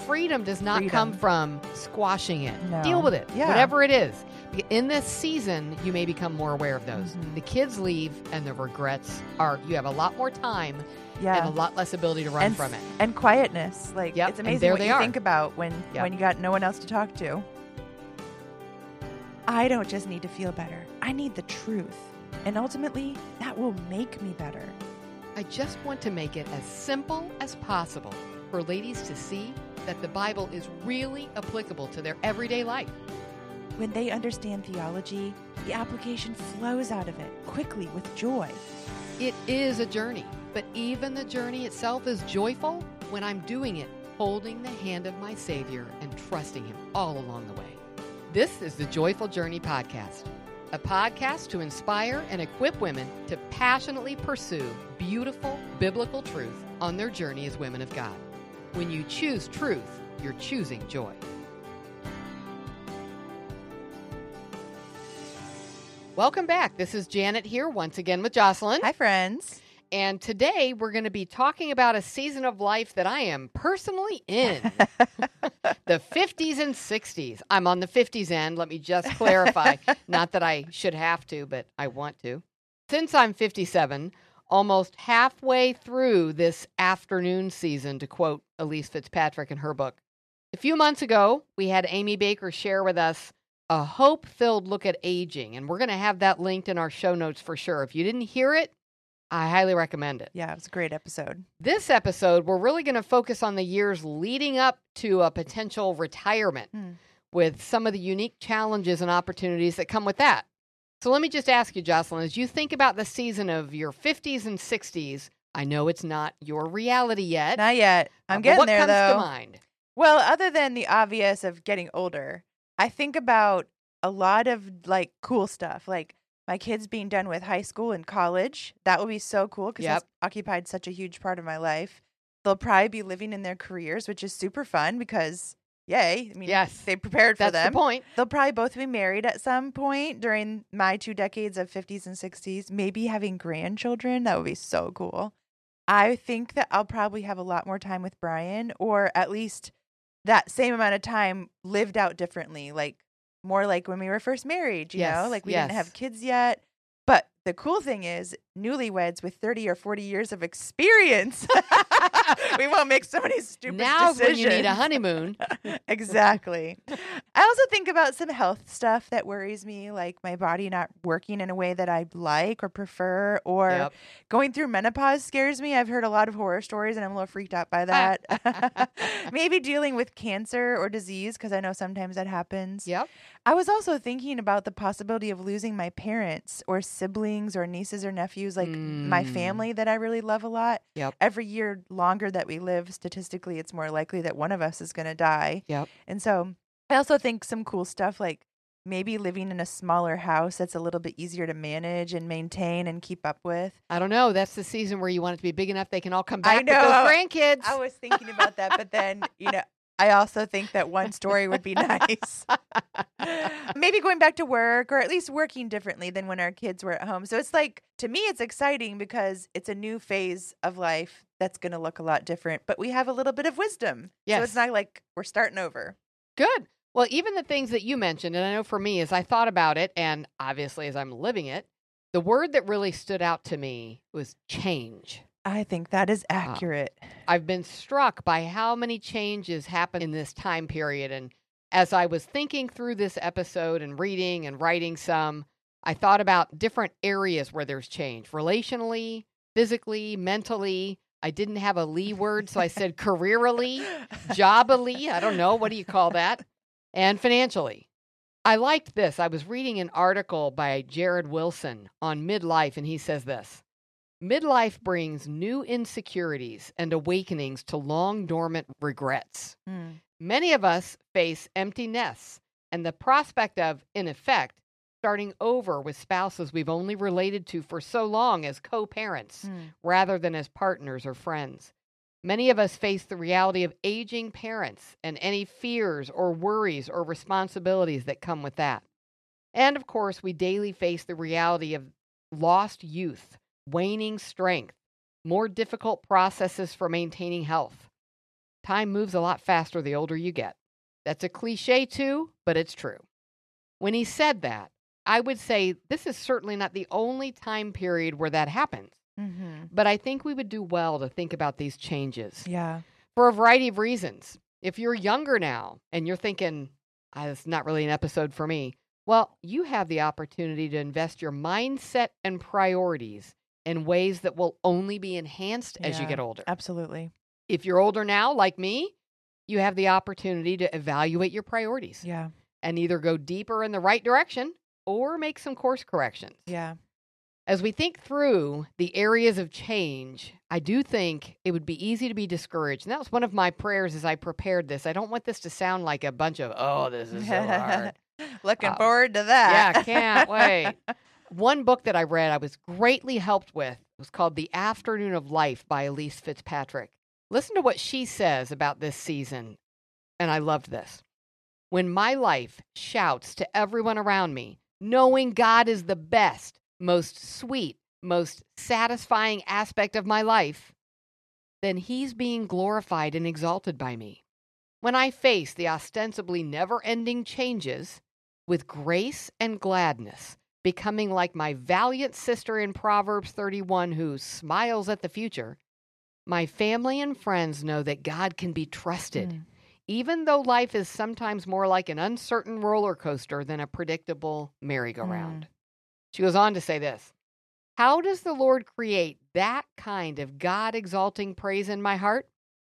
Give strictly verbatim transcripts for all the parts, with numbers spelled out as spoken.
freedom does not Freedom. come from squashing it. No. Deal with it, Yeah. whatever it is. In this season, you may become more aware of those. Mhm. The kids leave, and the regrets are, you have a lot more time Yeah. and a lot less ability to run and, from it. And quietness. Like, Yep, it's and amazing there what they you are. think about when, Yep. when you got no one else to talk to. I don't just need to feel better. I need the truth. And ultimately, that will make me better. I just want to make it as simple as possible for ladies to see that the Bible is really applicable to their everyday life. When they understand theology, the application flows out of it quickly with joy. It is a journey, but even the journey itself is joyful when I'm doing it, holding the hand of my Savior and trusting Him all along the way. This is the Joyful Journey Podcast, a podcast to inspire and equip women to passionately pursue beautiful biblical truth on their journey as women of God. When you choose truth, you're choosing joy. Welcome back. This is Janet here once again with Jocelyn. Hi, friends. And today we're going to be talking about a season of life that I am personally in. The fifties and sixties. I'm on the fifties end. Let me just clarify. Not that I should have to, but I want to. Since I'm fifty-seven, almost halfway through this afternoon season, to quote Elise Fitzpatrick in her book. A few months ago, we had Amy Baker share with us a hope-filled look at aging, and we're going to have that linked in our show notes for sure. If you didn't hear it, I highly recommend it. Yeah, it was a great episode. This episode, we're really going to focus on the years leading up to a potential retirement Hmm. with some of the unique challenges and opportunities that come with that. So let me just ask you, Jocelyn, as you think about the season of your fifties and sixties, I know it's not your reality yet. Not yet. I'm uh, but getting what there, comes though. to mind? Well, other than the obvious of getting older, I think about a lot of like cool stuff, like my kids being done with high school and college. That will be so cool because Yep. that's occupied such a huge part of my life. They'll probably be living in their careers, which is super fun because, yay, I mean, Yes. they prepared for That's them. the point. They'll probably both be married at some point during my two decades of fifties and sixties, maybe having grandchildren. That would be so cool. I think that I'll probably have a lot more time with Brian, or at least that same amount of time lived out differently, like more like when we were first married, you Yes, know, like we yes. didn't have kids yet. But the cool thing is, newlyweds with thirty or forty years of experience, we won't make so many stupid Now's decisions. when you need a honeymoon. Exactly. I also think about some health stuff that worries me, like my body not working in a way that I like or prefer, or Yep. going through menopause scares me. I've heard a lot of horror stories and I'm a little freaked out by that. Maybe dealing with cancer or disease, because I know sometimes that happens. Yep. I was also thinking about the possibility of losing my parents or siblings or nieces or nephews, like my Mm. family that I really love a lot. Yep. Every year longer that we live, statistically, it's more likely that one of us is going to die. Yep. And so I also think some cool stuff like maybe living in a smaller house that's a little bit easier to manage and maintain and keep up with. I don't know. That's the season where you want it to be big enough they can all come I back with know. those grandkids. I was thinking about that, but then, you know, I also think that one story would be nice. Maybe going back to work, or at least working differently than when our kids were at home. So it's like, to me, it's exciting because it's a new phase of life that's going to look a lot different, but we have a little bit of wisdom. Yes. So it's not like we're starting over. Good. Well, even the things that you mentioned, and I know for me, as I thought about it, and obviously as I'm living it, the word that really stood out to me was change. I think that is accurate. I've been struck by how many changes happen in this time period. And as I was thinking through this episode and reading and writing some, I thought about different areas where there's change, relationally, physically, mentally. I didn't have a Lee word, so I said careerally, jobily. I don't know. What do you call that? And financially. I liked this. I was reading an article by Jared Wilson on midlife, and he says this. Midlife brings new insecurities and awakenings to long dormant regrets. Mm. Many of us face empty nests and the prospect of, in effect, starting over with spouses we've only related to for so long as co-parents Mm. rather than as partners or friends. Many of us face the reality of aging parents and any fears or worries or responsibilities that come with that. And of course, we daily face the reality of lost youth, waning strength, more difficult processes for maintaining health. time moves a lot faster the older you get. That's a cliche too, but it's true. When he said that, I would say this is certainly not the only time period where that happens. Mm-hmm. But I think we would do well to think about these changes Yeah. for a variety of reasons. If you're younger now and you're thinking, ah, it's not really an episode for me, well, you have the opportunity to invest your mindset and priorities in ways that will only be enhanced as you Yeah, get older. Absolutely. If you're older now, like me, you have the opportunity to evaluate your priorities Yeah. and either go deeper in the right direction or make some course corrections. Yeah. As we think through the areas of change, I do think it would be easy to be discouraged. And that was one of my prayers as I prepared this. I don't want this to sound like a bunch of, oh, this is so hard. Looking Uh, forward to that. Yeah, can't wait. One book that I read I was greatly helped with was called The Afternoon of Life by Elise Fitzpatrick. Listen to what she says about this season. And I loved this. When my life shouts to everyone around me, knowing God is the best, most sweet, most satisfying aspect of my life, then he's being glorified and exalted by me. When I face the ostensibly never-ending changes with grace and gladness, becoming like my valiant sister in Proverbs thirty-one who smiles at the future, my family and friends know that God can be trusted, Mm. even though life is sometimes more like an uncertain roller coaster than a predictable merry-go-round. She goes on to say this. How does the Lord create that kind of God-exalting praise in my heart?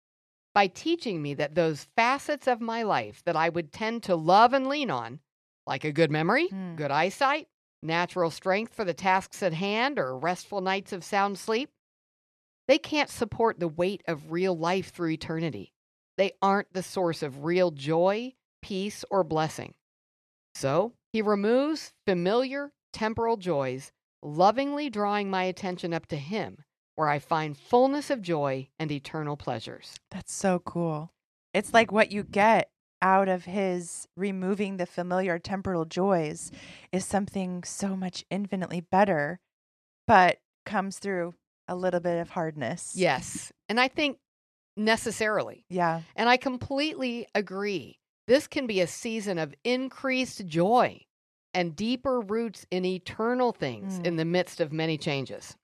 By teaching me that those facets of my life that I would tend to love and lean on, like a good memory, Mm. good eyesight, natural strength for the tasks at hand, or restful nights of sound sleep, they can't support the weight of real life through eternity. They aren't the source of real joy, peace, or blessing. So he removes familiar temporal joys, lovingly drawing my attention up to him, where I find fullness of joy and eternal pleasures. That's so cool. It's like what you get out of his removing the familiar temporal joys is something so much infinitely better, but comes through a little bit of hardness. Yes, and I think necessarily. Yeah. And I completely agree. This can be a season of increased joy and deeper roots in eternal things Mm. in the midst of many changes.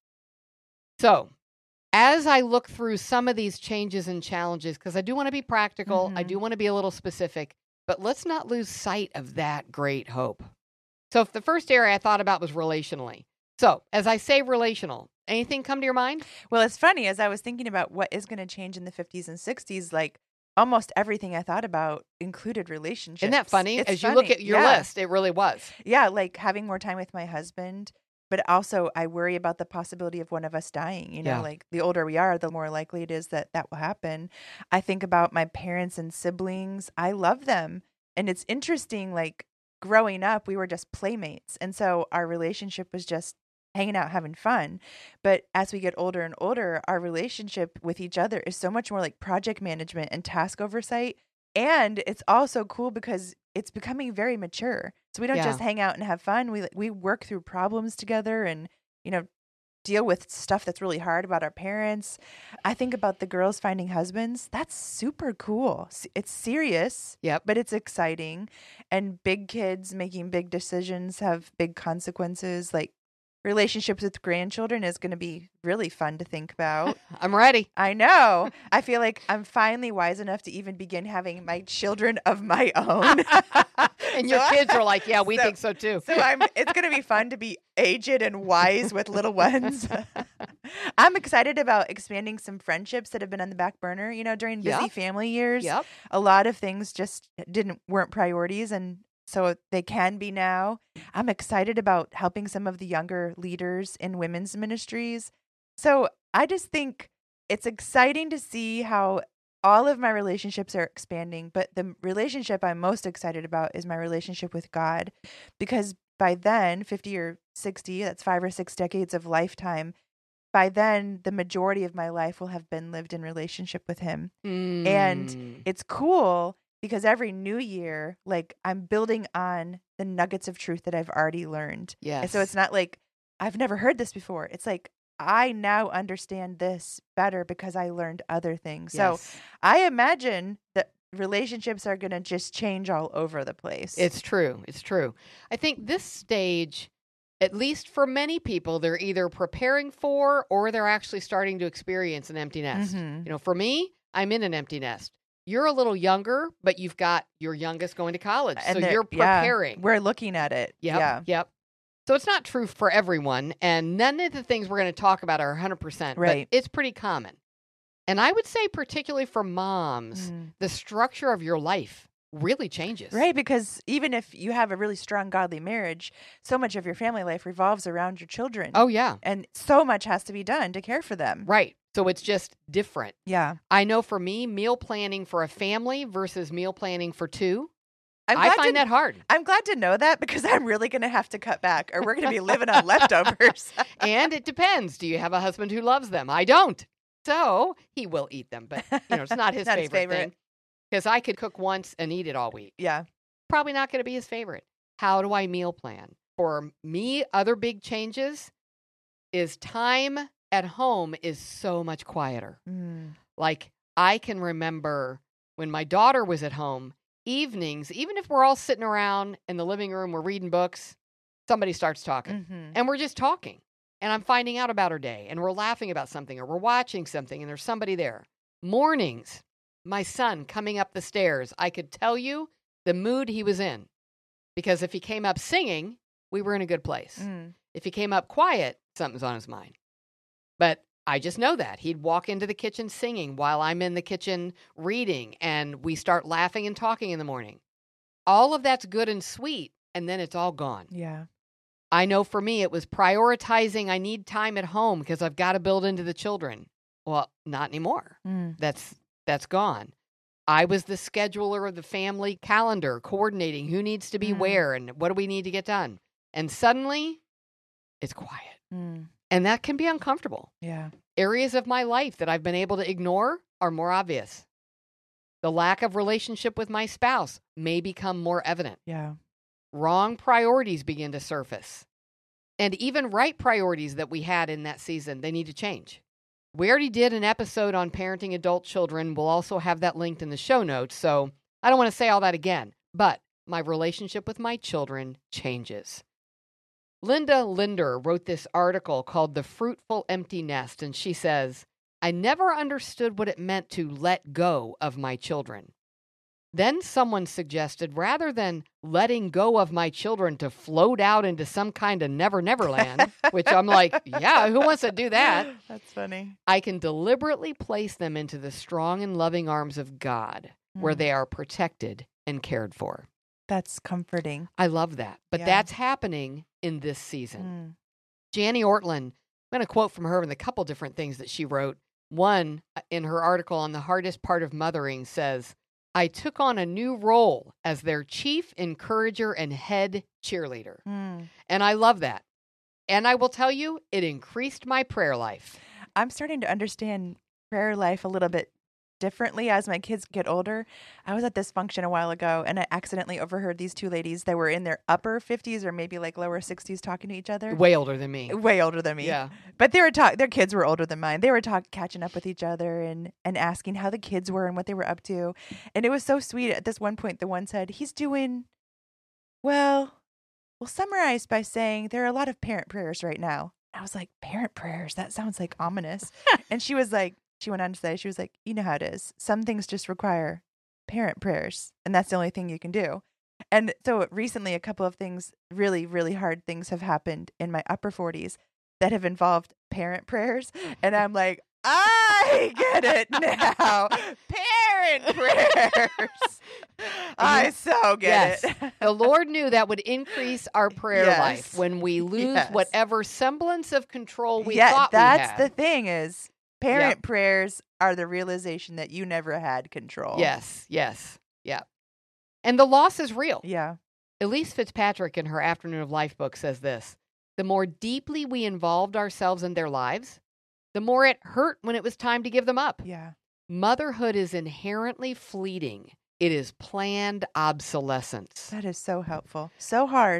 So, as I look through some of these changes and challenges, because I do want to be practical, I Mhm. do want to be a little specific, but let's not lose sight of that great hope. So, if the first area I thought about was relationally. So, as I say relational, anything come to your mind? Well, it's funny as I was thinking about what is going to change in the fifties and sixties, like almost everything I thought about included relationships. Isn't that funny? It's As you look funny. at your Yeah. list, it really was. Yeah, like having more time with my husband, but also I worry about the possibility of one of us dying. You know, Yeah. like the older we are, the more likely it is that that will happen. I think about my parents and siblings. I love them. And it's interesting, like growing up, we were just playmates. And so our relationship was just hanging out, having fun. But as we get older and older, our relationship with each other is so much more like project management and task oversight. And it's also cool because it's becoming very mature. So we don't Yeah. just hang out and have fun. We we work through problems together and, you know, deal with stuff that's really hard about our parents. I think about the girls finding husbands. That's super cool. S- It's serious, Yep. but it's exciting. And big kids making big decisions have big consequences. Like relationships with grandchildren is going to be really fun to think about. I'm ready. I know. I feel like I'm finally wise enough to even begin having my children of my own. And your So- kids are like, yeah, we so- think so too. So I'm it's going to be fun to be aged and wise with little ones. I'm excited about expanding some friendships that have been on the back burner, you know, during busy Yep. family years. Yep. A lot of things just didn't weren't priorities and so they can be now. I'm excited about helping some of the younger leaders in women's ministries. So I just think it's exciting to see how all of my relationships are expanding, but the relationship I'm most excited about is my relationship with God, because by then, fifty or sixty, that's five or six decades of lifetime, by then, the majority of my life will have been lived in relationship with Him. And Mm. It's cool because every new year, like I'm building on the nuggets of truth that I've already learned. Yes. And so it's not like I've never heard this before. It's like I now understand this better because I learned other things. So Yes. I imagine that relationships are going to just change all over the place. It's true. It's true. I think this stage, at least for many people, they're either preparing for or they're actually starting to experience an empty nest. Mhm. You know, for me, I'm in an empty nest. You're a little younger, but you've got your youngest going to college. So they're- you're yeah, preparing. we're looking at it. Yep. Yeah. Yep. So it's not true for everyone. And none of the things we're going to talk about are one hundred percent. Right. But it's pretty common. And I would say, particularly for moms, Mm. the structure of your life really changes. Right, because even if you have a really strong godly marriage, so much of your family life revolves around your children. Oh, yeah. And so much has to be done to care for them. Right. So it's just different. Yeah. I know for me, meal planning for a family versus meal planning for two, I'm I glad find to, that hard. I'm glad to know that because I'm really going to have to cut back or we're going to be living on leftovers. And it depends. Do you have a husband who loves them? I don't. So he will eat them, but you know, it's not his Not his favorite, favorite. thing. Because I could cook once and eat it all week. Yeah. Probably not going to be his favorite. How do I meal plan? For me, other big changes is time at home is so much quieter. Mm. Like I can remember when my daughter was at home, evenings, even if we're all sitting around in the living room, we're reading books, somebody starts talking Mhm. and we're just talking. And I'm finding out about her day and we're laughing about something or we're watching something and there's somebody there. Mornings, my son coming up the stairs, I could tell you the mood he was in. Because if he came up singing, we were in a good place. Mm. If he came up quiet, something's on his mind. But I just know that. He'd walk into the kitchen singing while I'm in the kitchen reading, and we start laughing and talking in the morning. All of that's good and sweet, and then it's all gone. Yeah. I know for me, it was prioritizing I need time at home because I've got to build into the children. Well, not anymore. Mm. That's that's gone. I was the scheduler of the family calendar, coordinating who needs to be Mm. where and what do we need to get done. And suddenly, it's quiet. Mm. And that can be uncomfortable. Yeah. Areas of my life that I've been able to ignore are more obvious. The lack of relationship with my spouse may become more evident. Yeah. Wrong priorities begin to surface. And even right priorities that we had in that season, they need to change. We already did an episode on parenting adult children. We'll also have that linked in the show notes. So I don't want to say all that again, but my relationship with my children changes. Linda Linder wrote this article called The Fruitful Empty Nest, and she says, I never understood what it meant to let go of my children. Then someone suggested, rather than letting go of my children to float out into some kind of never never land, which I'm like, yeah, who wants to do that? That's funny. I can deliberately place them into the strong and loving arms of God, where Mm. they are protected and cared for. That's comforting. I love that. But Yeah. that's happening in this season. Mm. Janie Ortlund, I'm going to quote from her in a couple different things that she wrote. One, in her article on the hardest part of mothering, says, I took on a new role as their chief encourager and head cheerleader. Mm. And I love that. And I will tell you, it increased my prayer life. I'm starting to understand prayer life a little bit differently as my kids get older. I was at this function a while ago and I accidentally overheard these two ladies that were in their upper fifties or maybe like lower sixties talking to each other. Way older than me. Way older than me. Yeah. But they were talk their kids were older than mine. They were talk catching up with each other and and asking how the kids were and what they were up to. And it was so sweet. At this one point the one said, "He's doing well, we'll summarize by saying there are a lot of parent prayers right now." I was like, "Parent prayers? That sounds like ominous." And she was like, she went on to say, she was like, "You know how it is. Some things just require parent prayers, and that's the only thing you can do." And so recently, a couple of things, really, really hard things have happened in my upper forties that have involved parent prayers. And I'm like, I get it now. Parent prayers. I so get Yes. it. The Lord knew that would increase our prayer Yes. life when we lose Yes. whatever semblance of control we yeah, thought that's we the had. thing is parent prayers are the realization that you never had control. Yes, yes, yeah. And the loss is real. Yeah. Elise Fitzpatrick in her Afternoon of Life book says this, the more deeply we involved ourselves in their lives, the more it hurt when it was time to give them up. Yeah. Motherhood is inherently fleeting. It is planned obsolescence. That is so helpful. So hard.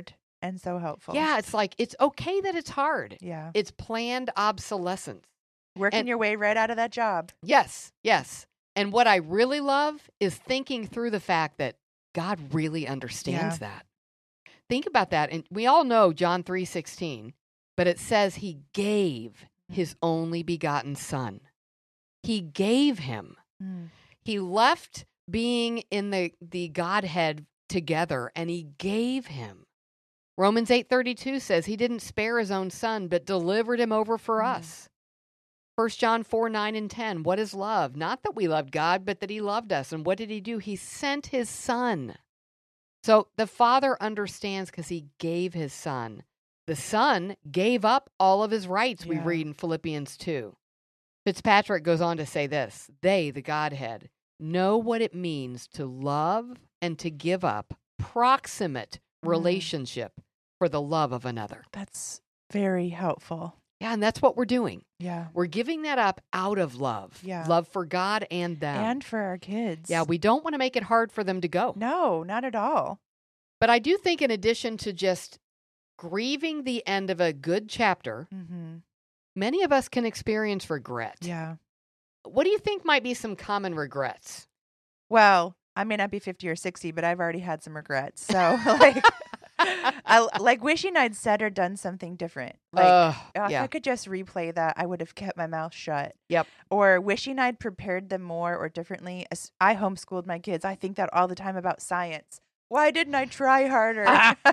and so helpful. Yeah, it's like, it's okay that it's hard. Yeah. It's planned obsolescence. Working And- your way right out of that job. Yes, yes. And what I really love is thinking through the fact that God really understands that. Think about that. And we all know John three sixteen, but it says he gave his only begotten son. He gave him. Mm. He left being in the, the Godhead together, and he gave him. Romans eight thirty-two says he didn't spare his own son, but delivered him over for Mm. us. First John four, nine, and ten. What is love? Not that we loved God, but that he loved us. And what did he do? He sent his son. So the Father understands because he gave his son. The Son gave up all of his rights, we Yeah. read in Philippians two. Fitzpatrick goes on to say this: they, the Godhead, know what it means to love and to give up proximate Mm. relationship for the love of another. That's very helpful. Yeah, and that's what we're doing. Yeah. We're giving that up out of love. Yeah. Love for God and them. And for our kids. yeah, we don't want to make it hard for them to go. No, not at all. But I do think in addition to just grieving the end of a good chapter, Mm-hmm. many of us can experience regret. Yeah. What do you think might be some common regrets? Well, I may not be fifty or sixty, but I've already had some regrets. So, like, I like wishing I'd said or done something different. Like, Ugh, oh, if yeah. I could just replay that, I would have kept my mouth shut. Yep. Or wishing I'd prepared them more or differently. As I homeschooled my kids. I think that all the time about science. Why didn't I try harder?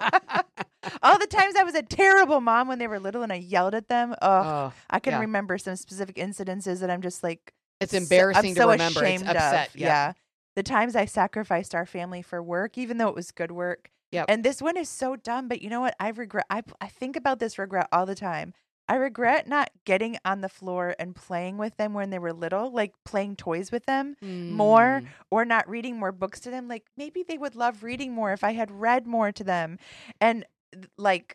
All the times I was a terrible mom when they were little and I yelled at them. Oh, Oh, I can yeah. remember some specific incidences that I'm just like, it's so- embarrassing I'm to so remember. It's ashamed upset. of. Yeah. Yeah. The times I sacrificed our family for work, even though it was good work. Yep. And this one is so dumb, but you know what? I regret. I I think about this regret all the time. I regret not getting on the floor and playing with them when they were little, like playing toys with them more, Mm. or not reading more books to them. Like maybe they would love reading more if I had read more to them. And th- like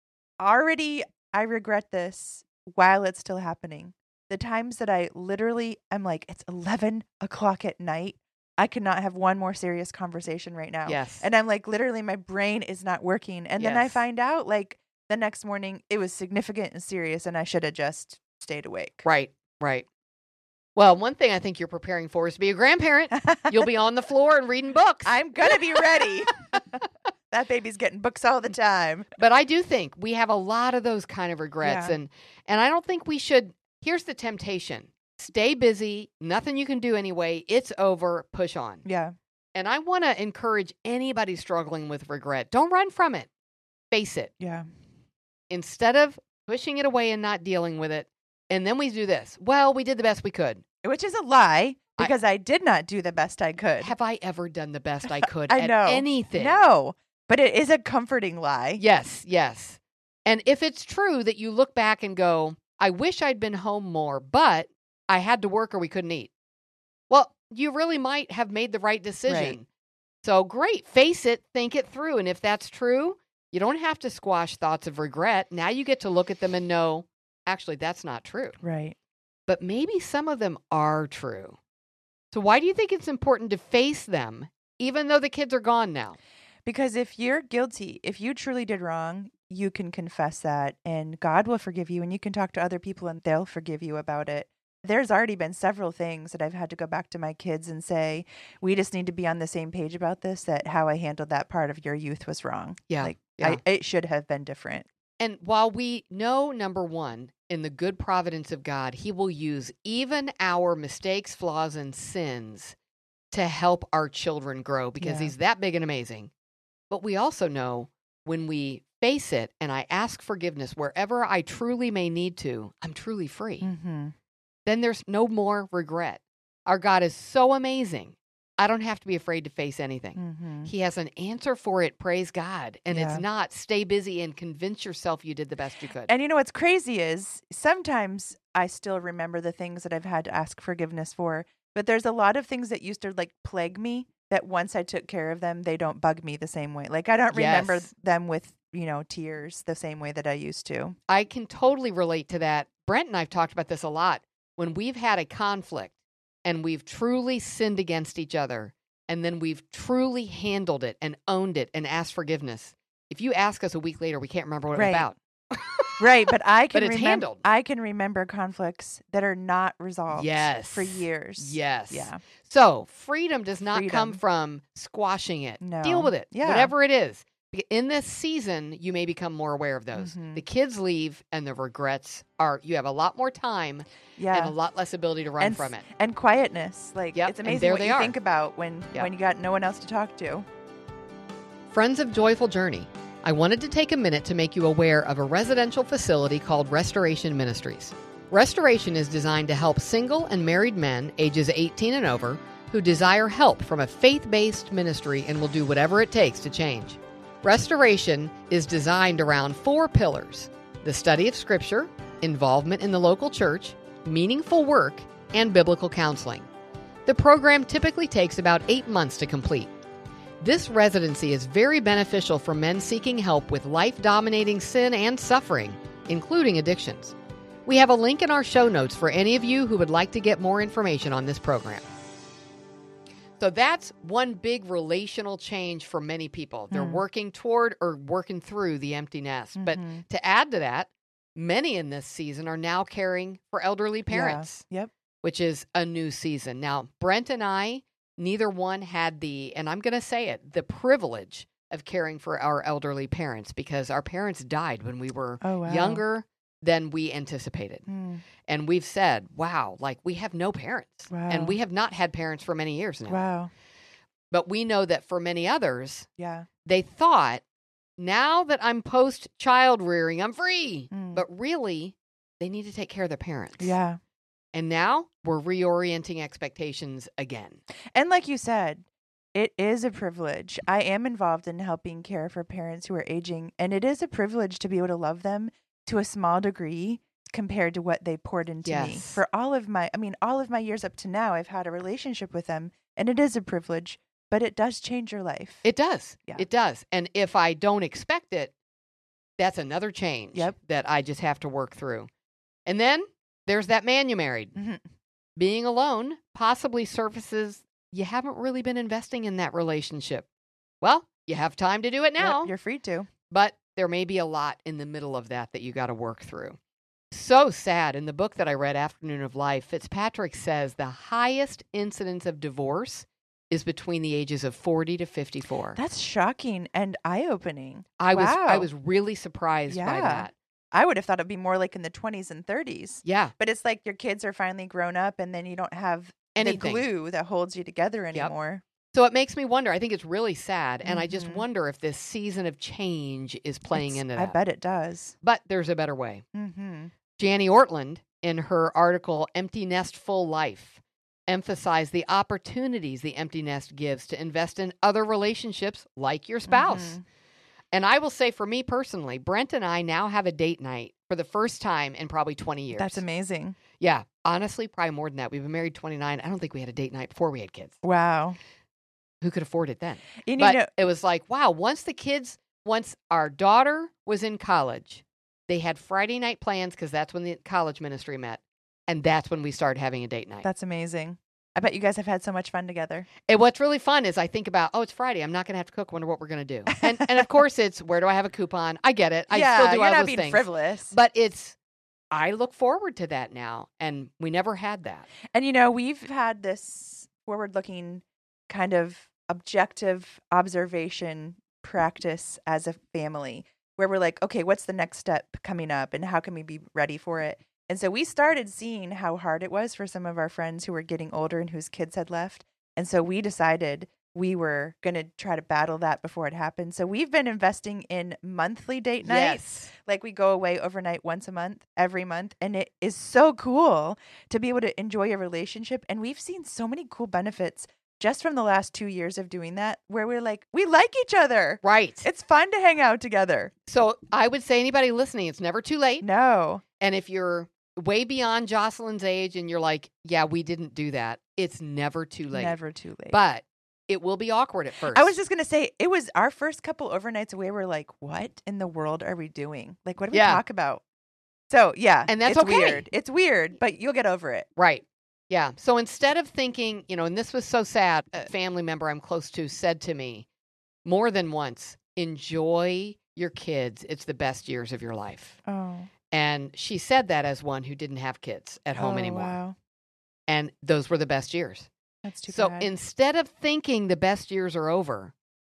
already, I regret this while it's still happening. The times that I literally am like, it's eleven o'clock at night. I cannot have one more serious conversation right now. Yes. And I'm like, literally, my brain is not working. And then I Yes. find out, like, the next morning, it was significant and serious, and I should have just stayed awake. Right, right. Well, one thing I think you're preparing for is to be a grandparent. You'll be on the floor and reading books. I'm going to be ready. That baby's getting books all the time. But I do think we have a lot of those kind of regrets. Yeah. And, and I don't think we should. Here's the temptation: stay busy. Nothing you can do anyway. It's over. Push on. Yeah. And I want to encourage anybody struggling with regret. Don't run from it. Face it. Yeah. Instead of pushing it away and not dealing with it. And then we do this. Well, we did the best we could. Which is a lie, I- because I, did not do the best I could. Have I ever done the best I could I at know. anything? No, but it is a comforting lie. Yes, yes. And if it's true that you look back and go, I wish I'd been home more, but I had to work or we couldn't eat. Well, you really might have made the right decision. Right. So great. Face it, think it through. And if that's true, you don't have to squash thoughts of regret. Now you get to look at them and know, actually, that's not true. Right. But maybe some of them are true. So why do you think it's important to face them, even though the kids are gone now? Because if you're guilty, if you truly did wrong, you can confess that and God will forgive you, and you can talk to other people and they'll forgive you about it. There's already been several things that I've had to go back to my kids and say, we just need to be on the same page about this, that how I handled that part of your youth was wrong. Yeah. Like yeah. I, it should have been different. And while we know, number one, in the good providence of God, he will use even our mistakes, flaws, and sins to help our children grow because Yeah. he's that big and amazing. But we also know when we face it and I ask forgiveness wherever I truly may need to, I'm truly free. Mm-hmm. Then there's no more regret. Our God is so amazing. I don't have to be afraid to face anything. Mm-hmm. He has an answer for it, praise God. And Yeah. it's not stay busy and convince yourself you did the best you could. And you know what's crazy is sometimes I still remember the things that I've had to ask forgiveness for, but there's a lot of things that used to like plague me that once I took care of them, they don't bug me the same way. Like I don't remember Yes. them with, you know, tears the same way that I used to. I can totally relate to that. Brent and I have talked about this a lot. When we've had a conflict and we've truly sinned against each other, and then we've truly handled it and owned it and asked forgiveness, if you ask us a week later, we can't remember what Right. it was about. Right, but I can But it's remem- handled. I can remember conflicts that are not resolved Yes. for years. Yes. Yeah. So freedom does not come Freedom. from squashing it. No. Deal with it. Yeah. Whatever it is. In this season, you may become more aware of those. Mhm. The kids leave and the regrets are, you have a lot more time Yeah. and a lot less ability to run and, from it. And quietness. Like Yep, it's and amazing there what they you are. think about when Yep. when you got no one else to talk to. Friends of Joyful Journey, I wanted to take a minute to make you aware of a residential facility called Restoration Ministries. Restoration is designed to help single and married men ages eighteen and over who desire help from a faith-based ministry and will do whatever it takes to change. Restoration is designed around four pillars: the study of Scripture, involvement in the local church, meaningful work, and biblical counseling. The program typically takes about eight months to complete. This residency is very beneficial for men seeking help with life-dominating sin and suffering, including addictions. We have a link in our show notes for any of you who would like to get more information on this program. So that's one big relational change for many people. They're Mm. working toward or working through the empty nest. But Mhm. to add to that, many in this season are now caring for elderly parents, Yeah. Yep. which is a new season. Now, Brent and I, neither one had the, and I'm going to say it, the privilege of caring for our elderly parents because our parents died when we were Oh, wow. younger than we anticipated. Mm. And we've said, wow, like we have no parents. Wow. And we have not had parents for many years now. Wow. But we know that for many others, Yeah. they thought, now that I'm post child rearing, I'm free. Mm. But really, they need to take care of their parents. Yeah. And now we're reorienting expectations again. And like you said, it is a privilege. I am involved in helping care for parents who are aging, and it is a privilege to be able to love them to a small degree compared to what they poured into me. Yes. For all of my, I mean, all of my years up to now, I've had a relationship with them, and it is a privilege, but it does change your life. It does. Yeah. It does. And if I don't expect it, that's another change Yep. that I just have to work through. And then there's that man you married. Mhm. Being alone possibly surfaces you haven't really been investing in that relationship. Well, you have time to do it now, Yep, you're free to. but there may be a lot in the middle of that that you got to work through. So sad. In the book that I read, Afternoon of Life, Fitzpatrick says the highest incidence of divorce is between the ages of forty to fifty-four. That's shocking and eye-opening. I was I wow. was really surprised by Yeah. that. I would have thought it'd be more like in the twenties and thirties. Yeah. But it's like your kids are finally grown up, and then you don't have Anything. the glue that holds you together anymore. So it makes me wonder. I think it's really sad. And I just Mhm. wonder if this season of change is playing It's- into I that. bet it does. But there's a better way. Mm-hmm. Janie Ortland, in her article, Empty Nest Full Life, emphasized the opportunities the empty nest gives to invest in other relationships like your spouse. Mhm. And I will say for me personally, Brent and I now have a date night for the first time in probably twenty years. That's amazing. Yeah. Honestly, probably more than that. We've been married twenty-nine. I don't think we had a date night before we had kids. Wow. Who could afford it then? You But know, it was like, wow, once the kids, once our daughter was in college, they had Friday night plans because that's when the college ministry met. And that's when we started having a date night. that's amazing. I bet you guys have had so much fun together. And what's really fun is I think about, oh, it's Friday. I'm not going to have to cook. Wonder what we're going to do. And and of course, it's where do I have a coupon? I get it. I yeah, still do you're all not those being things. frivolous. But it's, I look forward to that now. And we never had that. And you know, we've had this forward-looking kind of objective observation practice as a family where we're like, okay, what's the next step coming up and how can we be ready for it? And so we started seeing how hard it was for some of our friends who were getting older and whose kids had left. And so we decided we were going to try to battle that before it happened. So we've been investing in monthly date nights. Yes. Like we go away overnight once a month, every month. And it is so cool to be able to enjoy a relationship. And we've seen so many cool benefits just from the last two years of doing that, where we're like, we like each other. Right. It's fun to hang out together. So I would say anybody listening, it's never too late. No. And if you're way beyond Jocelyn's age and you're like, yeah, we didn't do that, it's never too late. Never too late. But it will be awkward at first. I was just going to say, it was our first couple overnights away. We're like, what in the world are we doing? Like, what do we Yeah. talk about? So, yeah. And that's it's okay. weird. It's weird, but you'll get over it. Right. Yeah. So instead of thinking, you know, and this was so sad, a family member I'm close to said to me more than once, enjoy your kids, it's the best years of your life. Oh. And she said that as one who didn't have kids at home oh, anymore. Wow. And those were the best years. That's too So bad. instead of thinking the best years are over,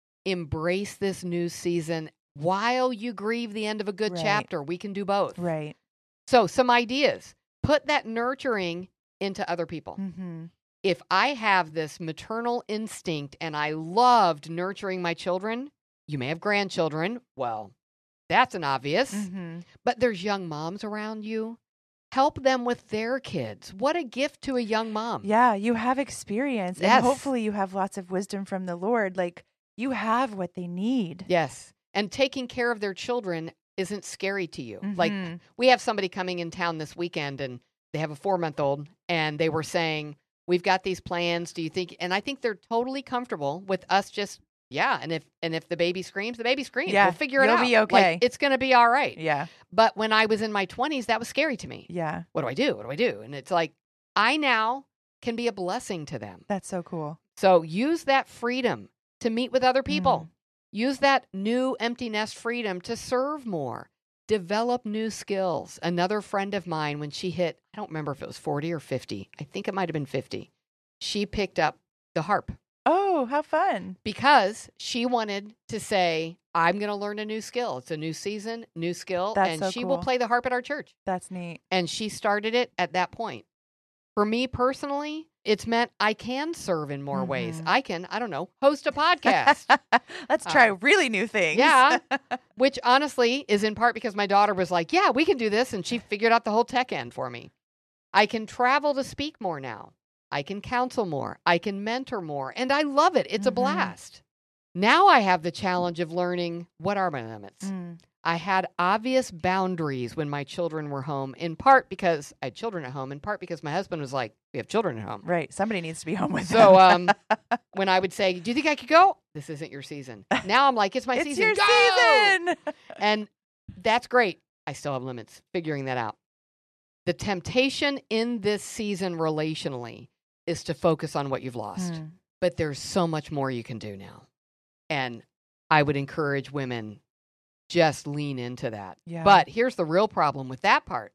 embrace this new season while you grieve the end of a good Right. chapter. We can do both. Right. So some ideas. Put that nurturing into other people. Mm-hmm. If I have this maternal instinct and I loved nurturing my children, you may have grandchildren. Well, that's an obvious. Mm-hmm. But there's young moms around you. Help them with their kids. What a gift to a young mom. Yeah, you have experience. Yes. And hopefully you have lots of wisdom from the Lord. Like, you have what they need. Yes. And taking care of their children isn't scary to you. Like, Mhm. we have somebody coming in town this weekend and they have a four-month-old and they were saying, we've got these plans. Do you think? And I think they're totally comfortable with us just, yeah. And if and if the baby screams, the baby screams. Yeah, We'll figure it you'll out. be okay. Like, it's going to be all right. Yeah. But when I was in my twenties, that was scary to me. Yeah. What do I do? What do I do? And it's like, I now can be a blessing to them. That's so cool. So use that freedom to meet with other people. Mm. Use that new empty nest freedom to serve more. Develop new skills. Another friend of mine, when she hit, I don't remember if it was forty or fifty. I think it might have been fifty. She picked up the harp Oh, how fun. because she wanted to say, I'm going to learn a new skill. It's a new season, new skill. That's and so she will cool. play the harp at our church. That's neat. And she started it at that point. For me personally, it's meant I can serve in more ways. Mhm. I can, I don't know, host a podcast. Let's try Uh, really new things. Yeah. Which honestly is in part because my daughter was like, yeah, we can do this. And she figured out the whole tech end for me. I can travel to speak more now. I can counsel more. I can mentor more. And I love it. It's a Mhm. blast. Now I have the challenge of learning what are my limits. Mm. I had obvious boundaries when my children were home, in part because I had children at home, in part because my husband was like, we have children at home. Right. Somebody needs to be home with So them. um, when I would say, do you think I could go? This isn't your season. Now I'm like, it's my it's season. your Go! season. And that's great. I still have limits, figuring that out. The temptation in this season relationally is to focus on what you've lost. Mm. But there's so much more you can do now. And I would encourage women, just lean into that. Yeah. But here's the real problem with that part.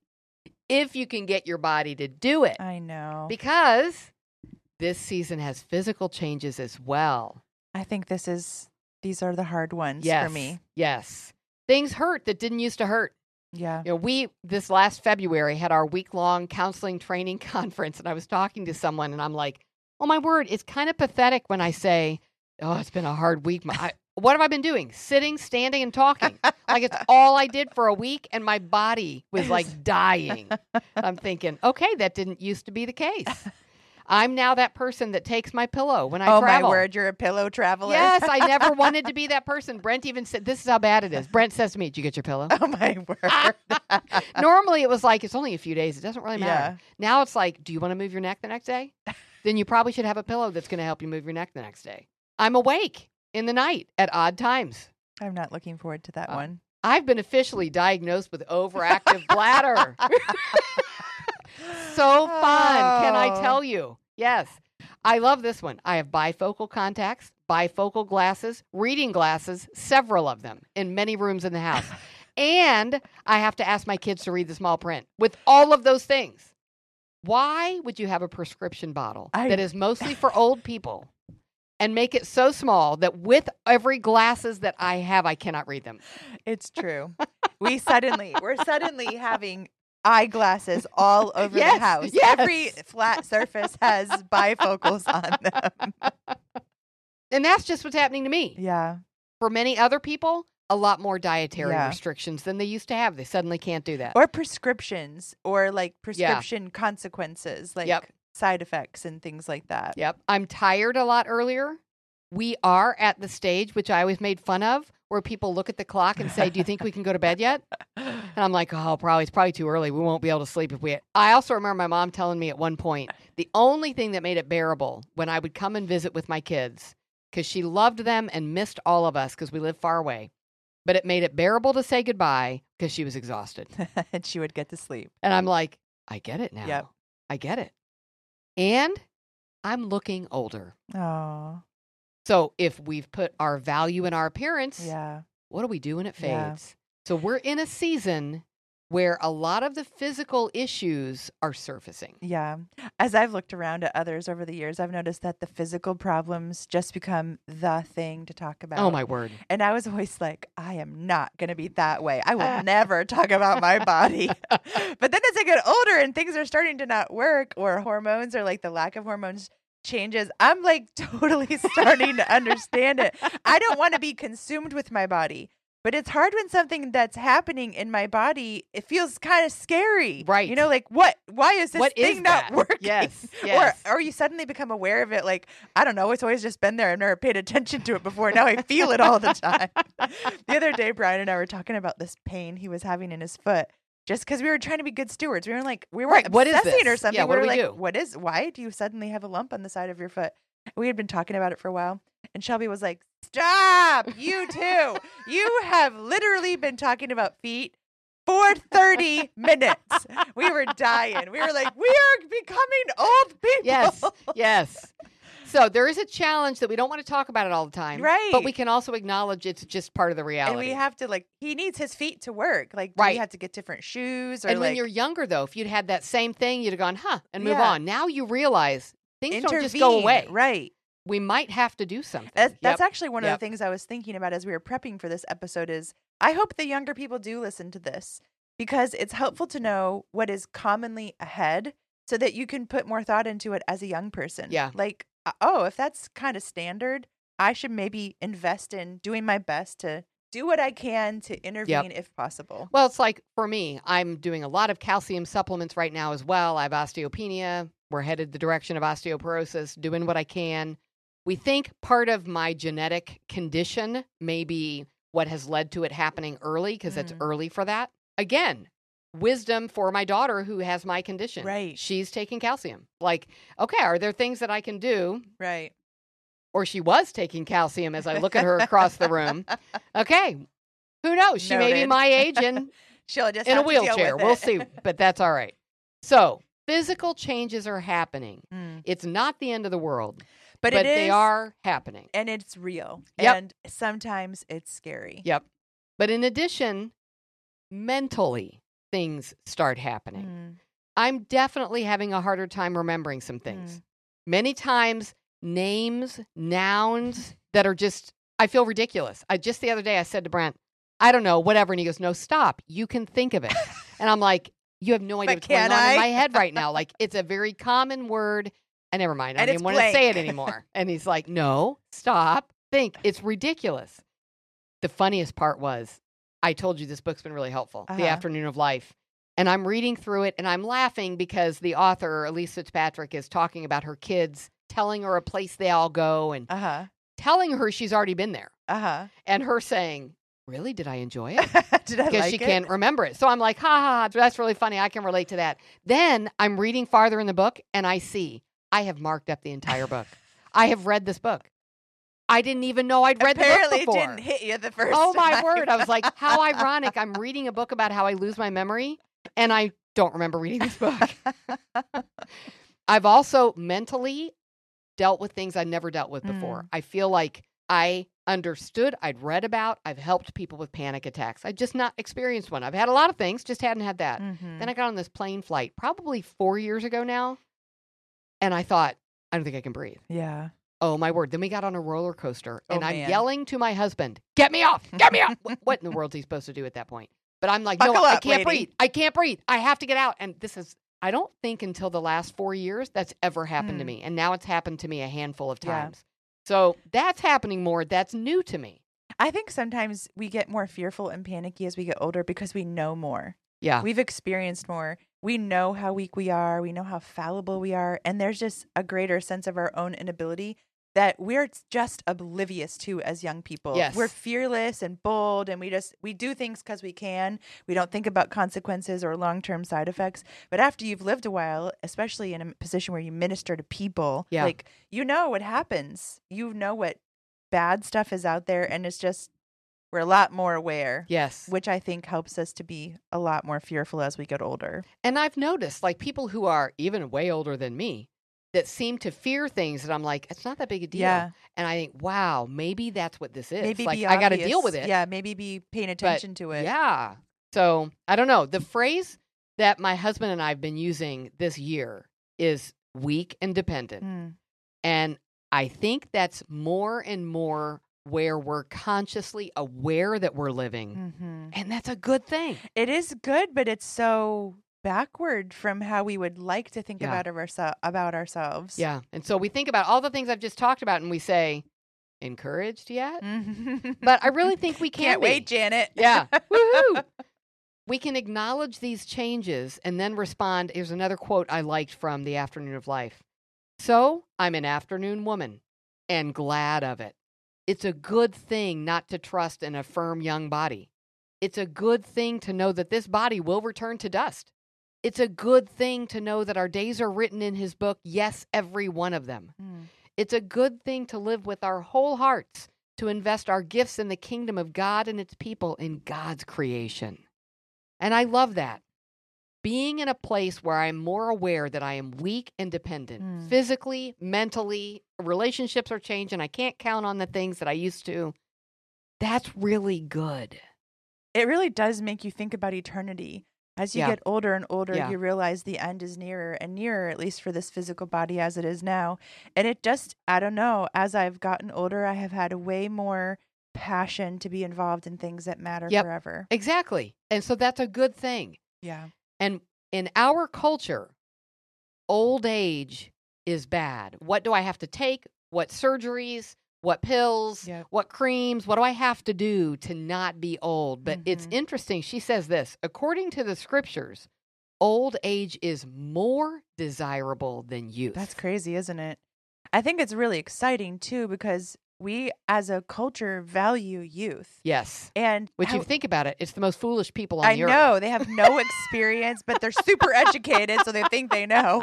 If you can get your body to do it, I know. because this season has physical changes as well. I think this is, these are the hard ones Yes. for me. Yes. Things hurt that didn't used to hurt. Yeah. You know, we, this last February, had our week-long counseling training conference, and I was talking to someone, and I'm like, oh, my word, it's kind of pathetic when I say, oh, it's been a hard week. My, I, what have I been doing? Sitting, standing, and talking. Like, it's all I did for a week, and my body was like dying. I'm thinking, okay, that didn't used to be the case. I'm now that person that takes my pillow when I oh, travel. my word, you're a pillow traveler. Yes, I never wanted to be that person. Brent even said, this is how bad it is. Brent says to me, did you get your pillow? Oh, my word. Normally it was like, it's only a few days. It doesn't really matter. Yeah. Now it's like, do you want to move your neck the next day? Then you probably should have a pillow that's going to help you move your neck the next day. I'm awake in the night at odd times. I'm not looking forward to that Uh, one. I've been officially diagnosed with overactive bladder. So fun, can I Oh. tell you? Yes. I love this one. I have bifocal contacts, bifocal glasses, reading glasses, several of them in many rooms in the house. And I have to ask my kids to read the small print with all of those things. Why would you have a prescription bottle I- that is mostly for old people and make it so small that with every glasses that I have, I cannot read them? It's true. We suddenly, we're suddenly having eyeglasses all over Yes, the house. yes. Every flat surface has bifocals on them. And that's just what's happening to me. Yeah. For many other people, a lot more dietary Yeah. restrictions than they used to have. They suddenly can't do that. Or prescriptions or like prescription consequences, like Yep. side effects and things like that. Yep. I'm tired a lot earlier. We are at the stage, which I always made fun of, where people look at the clock and say, do you think we can go to bed yet? And I'm like, oh, probably it's probably too early. We won't be able to sleep if we. I also remember my mom telling me at one point, the only thing that made it bearable when I would come and visit with my kids, because she loved them and missed all of us because we lived far away, but it made it bearable to say goodbye because she was exhausted. And she would get to sleep. And I'm like, I get it now. Yep. I get it. And I'm looking older. Oh, So if we've put our value in our appearance, yeah. what do we do when it Yeah. fades? So we're in a season where a lot of the physical issues are surfacing. Yeah. As I've looked around at others over the years, I've noticed that the physical problems just become the thing to talk about. Oh, my word. And I was always like, I am not going to be that way. I will never talk about my body. But then as I get older and things are starting to not work, or hormones, or like the lack of hormones changes, I'm like totally starting to understand it. I don't want to be consumed with my body. But it's hard when something that's happening in my body, it feels kind of scary. Right. You know, like, what, why is this What thing is not that? working? Yes, yes. Or, or you suddenly become aware of it. Like, I don't know, it's always just been there. I've never paid attention to it before. Now I feel it all the time. The other day, Brian and I were talking about this pain he was having in his foot. Just because we were trying to be good stewards. We were like, we weren't Right, what is obsessing this? or something. Yeah, what we do were we like, do? what is, why do you suddenly have a lump on the side of your foot? We had been talking about it for a while. And Shelby was like, stop, you too. You have literally been talking about feet for thirty minutes. We were dying. We were like, we are becoming old people. Yes, yes. So there is a challenge that we don't want to talk about it all the time. Right. But we can also acknowledge it's just part of the reality. And we have to, like, he needs his feet to work. Like, do Right. we have to get different shoes? Or And when like, you're younger, though, if you'd had that same thing, you'd have gone, huh, and move Yeah. on. Now you realize things don't just intervene. go away. Right. We might have to do something. That's, that's Yep. actually one of Yep. the things I was thinking about as we were prepping for this episode is I hope the younger people do listen to this because it's helpful to know what is commonly ahead so that you can put more thought into it as a young person. Yeah. Like, uh, oh, if that's kind of standard, I should maybe invest in doing my best to do what I can to intervene if possible. Well, it's like for me, I'm doing a lot of calcium supplements right now as well. I have osteopenia. We're headed the direction of osteoporosis, doing what I can. We think part of my genetic condition may be what has led to it happening early because it's Mm. early for that. Again, wisdom for my daughter who has my condition. Right. She's taking calcium. Like, okay, are there things that I can do? Right. Or she was taking calcium as I look at her across the room. Okay, who knows? She may be Noted. my age and She'll just in a have to deal wheelchair. with We'll it. see, but that's all right. So physical changes are happening. Mm. It's not the end of the world, But, but it is, they are happening. and it's real. Yep. And sometimes it's scary. Yep. But in addition, mentally, things start happening. Mm. I'm definitely having a harder time remembering some things. Mm. Many times, names, nouns that are just, I feel ridiculous. I just the other day, I said to Brent, I don't know, whatever. And he goes, no, stop. You can think of it. And I'm like, you have no idea But what's going can on I? in my head right now. Like, it's a very common word. I never mind. I And don't it's even want to say it blank. anymore. And he's like, no, stop. Think. It's ridiculous. The funniest part was, I told you this book's been really helpful, Uh-huh. The Afternoon of Life. And I'm reading through it and I'm laughing because the author, Elise Fitzpatrick, is talking about her kids, telling her a place they all go and Uh-huh. telling her she's already been there. Uh-huh. And her saying, really, did I enjoy it? Did I Because like she it? can't remember it. So I'm like, ha, ha, ha, that's really funny. I can relate to that. Then I'm reading farther in the book and I see I have marked up the entire book. I have read this book. I didn't even know I'd read Apparently the book it before. didn't hit you the first Oh my time. word. I was like, how ironic. I'm reading a book about how I lose my memory and I don't remember reading this book. I've also mentally dealt with things I'd never dealt with before. Mm. I feel like I understood, I'd read about, I've helped people with panic attacks. I've just not experienced one. I've had a lot of things, just hadn't had that. Mhm. Then I got on this plane flight probably four years ago now. And I thought, I don't think I can breathe. Yeah. Oh, my word. Then we got on a roller coaster and Oh, I'm man. yelling to my husband, get me off, get me off. What, what in the world is he supposed to do at that point? But I'm like, no, Buckle I up, can't lady. breathe. I can't breathe. I have to get out. And this is, I don't think until the last four years that's ever happened to Hmm. me. And now it's happened to me a handful of Yeah. times. So that's happening more. That's new to me. I think sometimes we get more fearful and panicky as we get older because we know more. Yeah. We've experienced more. We know how weak we are. We know how fallible we are. And there's just a greater sense of our own inability that we're just oblivious to as young people. Yes. We're fearless and bold and we just we do things because we can. We don't think about consequences or long-term side effects. But after you've lived a while, especially in a position where you minister to people, Yeah. like you know what happens. You know what bad stuff is out there and it's just we're a lot more aware. Yes. Which I think helps us to be a lot more fearful as we get older. And I've noticed like people who are even way older than me, that seem to fear things that I'm like, it's not that big a deal. Yeah. And I think, wow, maybe that's what this is. Maybe like, be I got to deal obvious. with it. Yeah, maybe be paying But attention to it. yeah. So I don't know. The phrase that my husband and I have been using this year is weak and dependent. Mm. And I think that's more and more where we're consciously aware that we're living. Mhm. And that's a good thing. It is good, but it's so backward from how we would like to think Yeah. about of ourse- about ourselves. Yeah. And so we think about all the things I've just talked about and we say, encouraged yet? Mhm. But I really think we can Can't be. wait, Janet. Yeah. Woohoo! We can acknowledge these changes and then respond. Here's another quote I liked from The Afternoon of Life. So I'm an afternoon woman and glad of it. It's a good thing not to trust in a firm young body. It's a good thing to know that this body will return to dust. It's a good thing to know that our days are written in his book, yes, every one of them. Mm. It's a good thing to live with our whole hearts, to invest our gifts in the kingdom of God and its people in God's creation. And I love that. Being in a place where I'm more aware that I am weak and dependent, Mm. physically, mentally, relationships are changing. I can't count on the things that I used to. That's really good. It really does make you think about eternity. As you Yeah. get older and older, Yeah. you realize the end is nearer and nearer, at least for this physical body as it is now. And it just, I don't know, as I've gotten older, I have had way more passion to be involved in things that matter Yep. forever. Exactly. And so that's a good thing. Yeah. And in our culture, old age is bad. What do I have to take? What surgeries? What pills? Yep. What creams? What do I have to do to not be old? But it's Mhm. interesting. She says this, according to the scriptures, old age is more desirable than youth. That's crazy, isn't it? I think it's really exciting too because we as a culture value youth. Yes. And Which, how- if you think about it, it's the most foolish people on I the earth. know they have no experience, but they're super educated, so they think they know.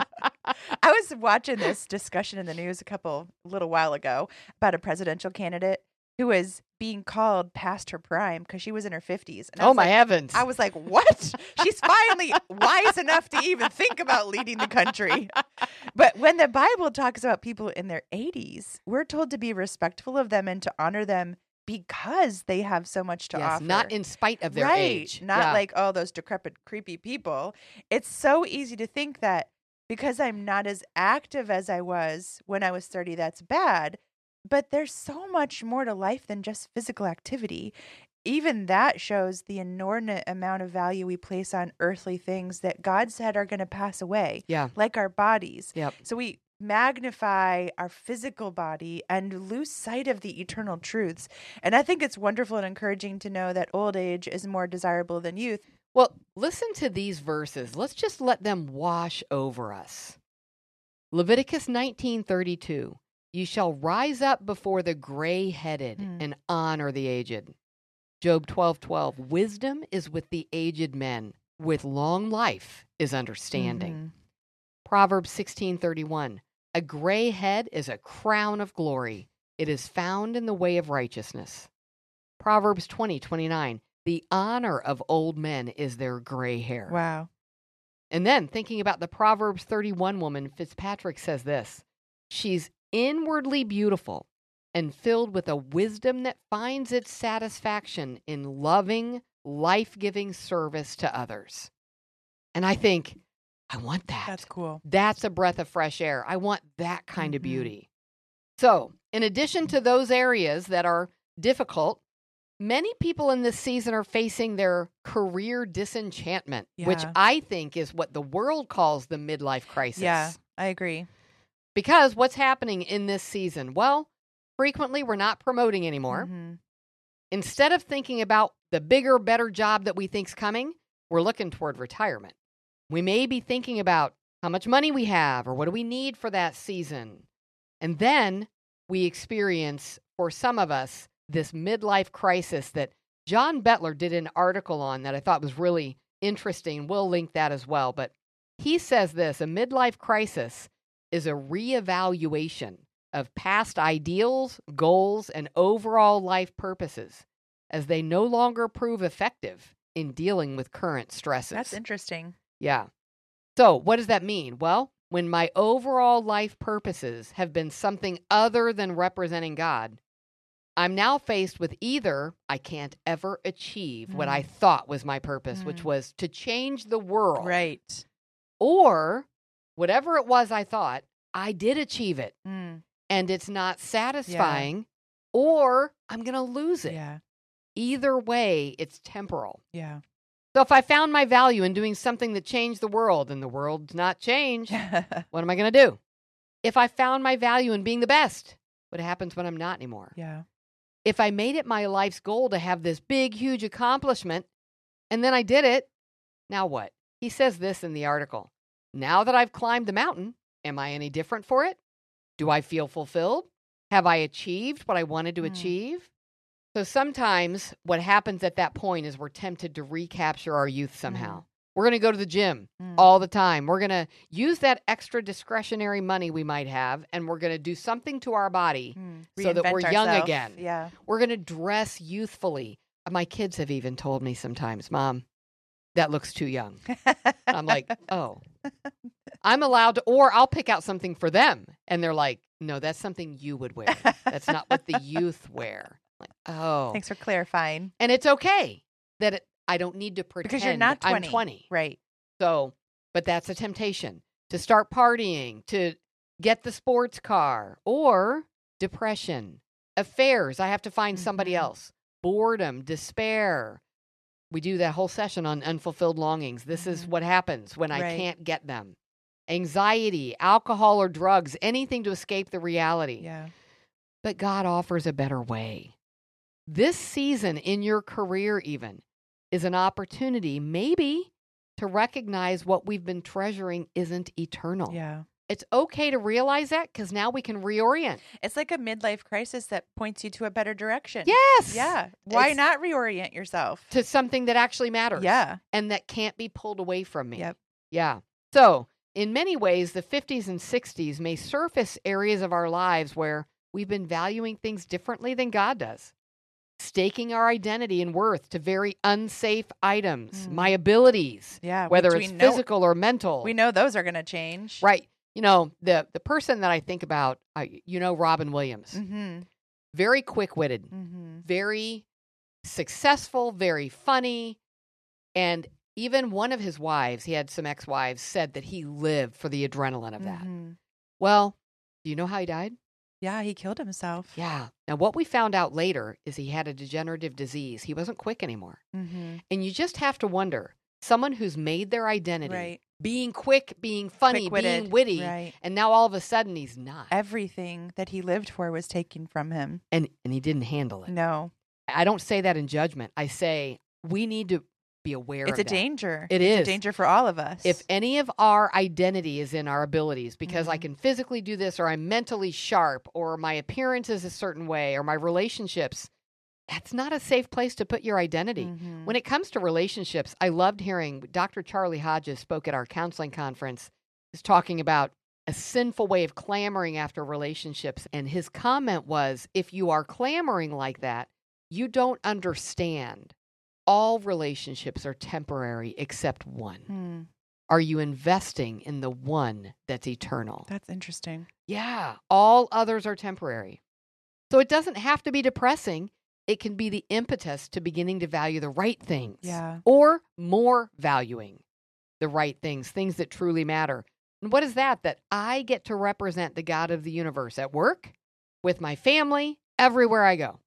I was watching this discussion in the news a couple a little while ago about a presidential candidate who was being called past her prime because she was in her fifties. And I Oh, was my like, heavens. I was like, what? She's finally wise enough to even think about leading the country. But when the Bible talks about people in their eighties, we're told to be respectful of them and to honor them because they have so much to yes, offer. not in spite of their right. age. Not Yeah. like, oh, those decrepit, creepy people. It's so easy to think that because I'm not as active as I was when I was thirty, that's bad. But there's so much more to life than just physical activity. Even that shows the inordinate amount of value we place on earthly things that God said are going to pass away, Yeah. like our bodies. Yep. So we magnify our physical body and lose sight of the eternal truths. And I think it's wonderful and encouraging to know that old age is more desirable than youth. Well, listen to these verses. Let's just let them wash over us. Leviticus nineteen thirty-two. You shall rise up before the gray-headed Hmm. and honor the aged. Job twelve twelve. Wisdom is with the aged men. With long life is understanding. Mhm. Proverbs sixteen thirty-one. A gray head is a crown of glory. It is found in the way of righteousness. Proverbs twenty twenty-nine. The honor of old men is their gray hair. Wow. And then thinking about the Proverbs thirty-one woman, Fitzpatrick says this. She's inwardly beautiful and filled with a wisdom that finds its satisfaction in loving, life-giving service to others. And I think, I want that. That's cool. That's a breath of fresh air. I want that kind of Mhm. beauty. So, in addition to those areas that are difficult, many people in this season are facing their career disenchantment, which Yeah. I think is what the world calls the midlife crisis. Yeah, I agree. Because what's happening in this season? Well, frequently we're not promoting anymore. Mhm. Instead of thinking about the bigger, better job that we think's coming, we're looking toward retirement. We may be thinking about how much money we have or what do we need for that season. And then we experience, for some of us, this midlife crisis that John Bettler did an article on that I thought was really interesting. We'll link that as well. But he says this, a midlife crisis is a reevaluation of past ideals, goals, and overall life purposes as they no longer prove effective in dealing with current stresses. That's interesting. Yeah. So what does that mean? Well, when my overall life purposes have been something other than representing God, I'm now faced with either I can't ever achieve what I Mm. thought was my purpose, which Mm. was to change the world, Right. or whatever it was I thought, I did achieve it Mm. and it's not satisfying, or I'm going to lose it. Yeah. Either way, it's temporal. Yeah. So if I found my value in doing something that changed the world and the world's not changed, what am I going to do? If I found my value in being the best, what happens when I'm not anymore? Yeah. If I made it my life's goal to have this big, huge accomplishment, and then I did it, now what? He says this in the article. Now that I've climbed the mountain, am I any different for it? Do I feel fulfilled? Have I achieved what I wanted to Mm. achieve? So sometimes what happens at that point is we're tempted to recapture our youth somehow. Mm. We're going to go to the gym Mm. all the time. We're going to use that extra discretionary money we might have, and we're going to do something to our body Mm. so that we're Reinvent young ourself. again. Yeah. We're going to dress youthfully. My kids have even told me sometimes, Mom, that looks too young. I'm like, oh, I'm allowed to, or I'll pick out something for them. And they're like, no, that's something you would wear. That's not what the youth wear. Like, oh. Thanks for clarifying. And it's okay that it, I don't need to pretend Because you're not twenty. I'm twenty. Right. So, but that's a temptation to start partying, to get the sports car, or depression, affairs. I have to find somebody Mhm. else, boredom, despair. We do that whole session on unfulfilled longings. This is Mhm. what happens when I Right. can't get them. Anxiety, alcohol or drugs, anything to escape the reality. Yeah. But God offers a better way. This season in your career even is an opportunity maybe to recognize what we've been treasuring isn't eternal. Yeah. It's okay to realize that because now we can reorient. It's like a midlife crisis that points you to a better direction. Yes. Yeah. Why It's- not reorient yourself? To something that actually matters. Yeah. And that can't be pulled away from me. Yep. Yeah. So, in many ways, the fifties and sixties may surface areas of our lives where we've been valuing things differently than God does. Staking our identity and worth to very unsafe items, Mm. my abilities, Yeah. whether which it's we know, physical or mental. we know those are going to change. Right. You know, the the person that I think about, I, you know, Robin Williams, Mm-hmm. very quick-witted, Mm-hmm. very successful, very funny. And even one of his wives, he had some ex-wives, said that he lived for the adrenaline of that. Mm-hmm. Well, do you know how he died? Yeah. He killed himself. Yeah. Now, what we found out later is he had a degenerative disease. He wasn't quick anymore. Mm-hmm. And you just have to wonder, someone who's made their identity, Right. being quick, being funny, Quick-witted. being witty, Right. and now all of a sudden he's not. Everything that he lived for was taken from him. And, and he didn't handle it. No. I don't say that in judgment. I say we need to be aware It's of a that. danger. It it's is. a danger for all of us. If any of our identity is in our abilities, because I Mhm. can physically do this, or I'm mentally sharp, or my appearance is a certain way, or my relationships, that's not a safe place to put your identity. Mhm. When it comes to relationships, I loved hearing Doctor Charlie Hodges spoke at our counseling conference. He was talking about a sinful way of clamoring after relationships. And his comment was, if you are clamoring like that, you don't understand. All relationships are temporary except one. Hmm. Are you investing in the one that's eternal? That's interesting. Yeah, all others are temporary. So it doesn't have to be depressing. It can be the impetus to beginning to value the right things. Yeah. Or more valuing the right things, things that truly matter. And what is that? That I get to represent the God of the universe at work, with my family, everywhere I go.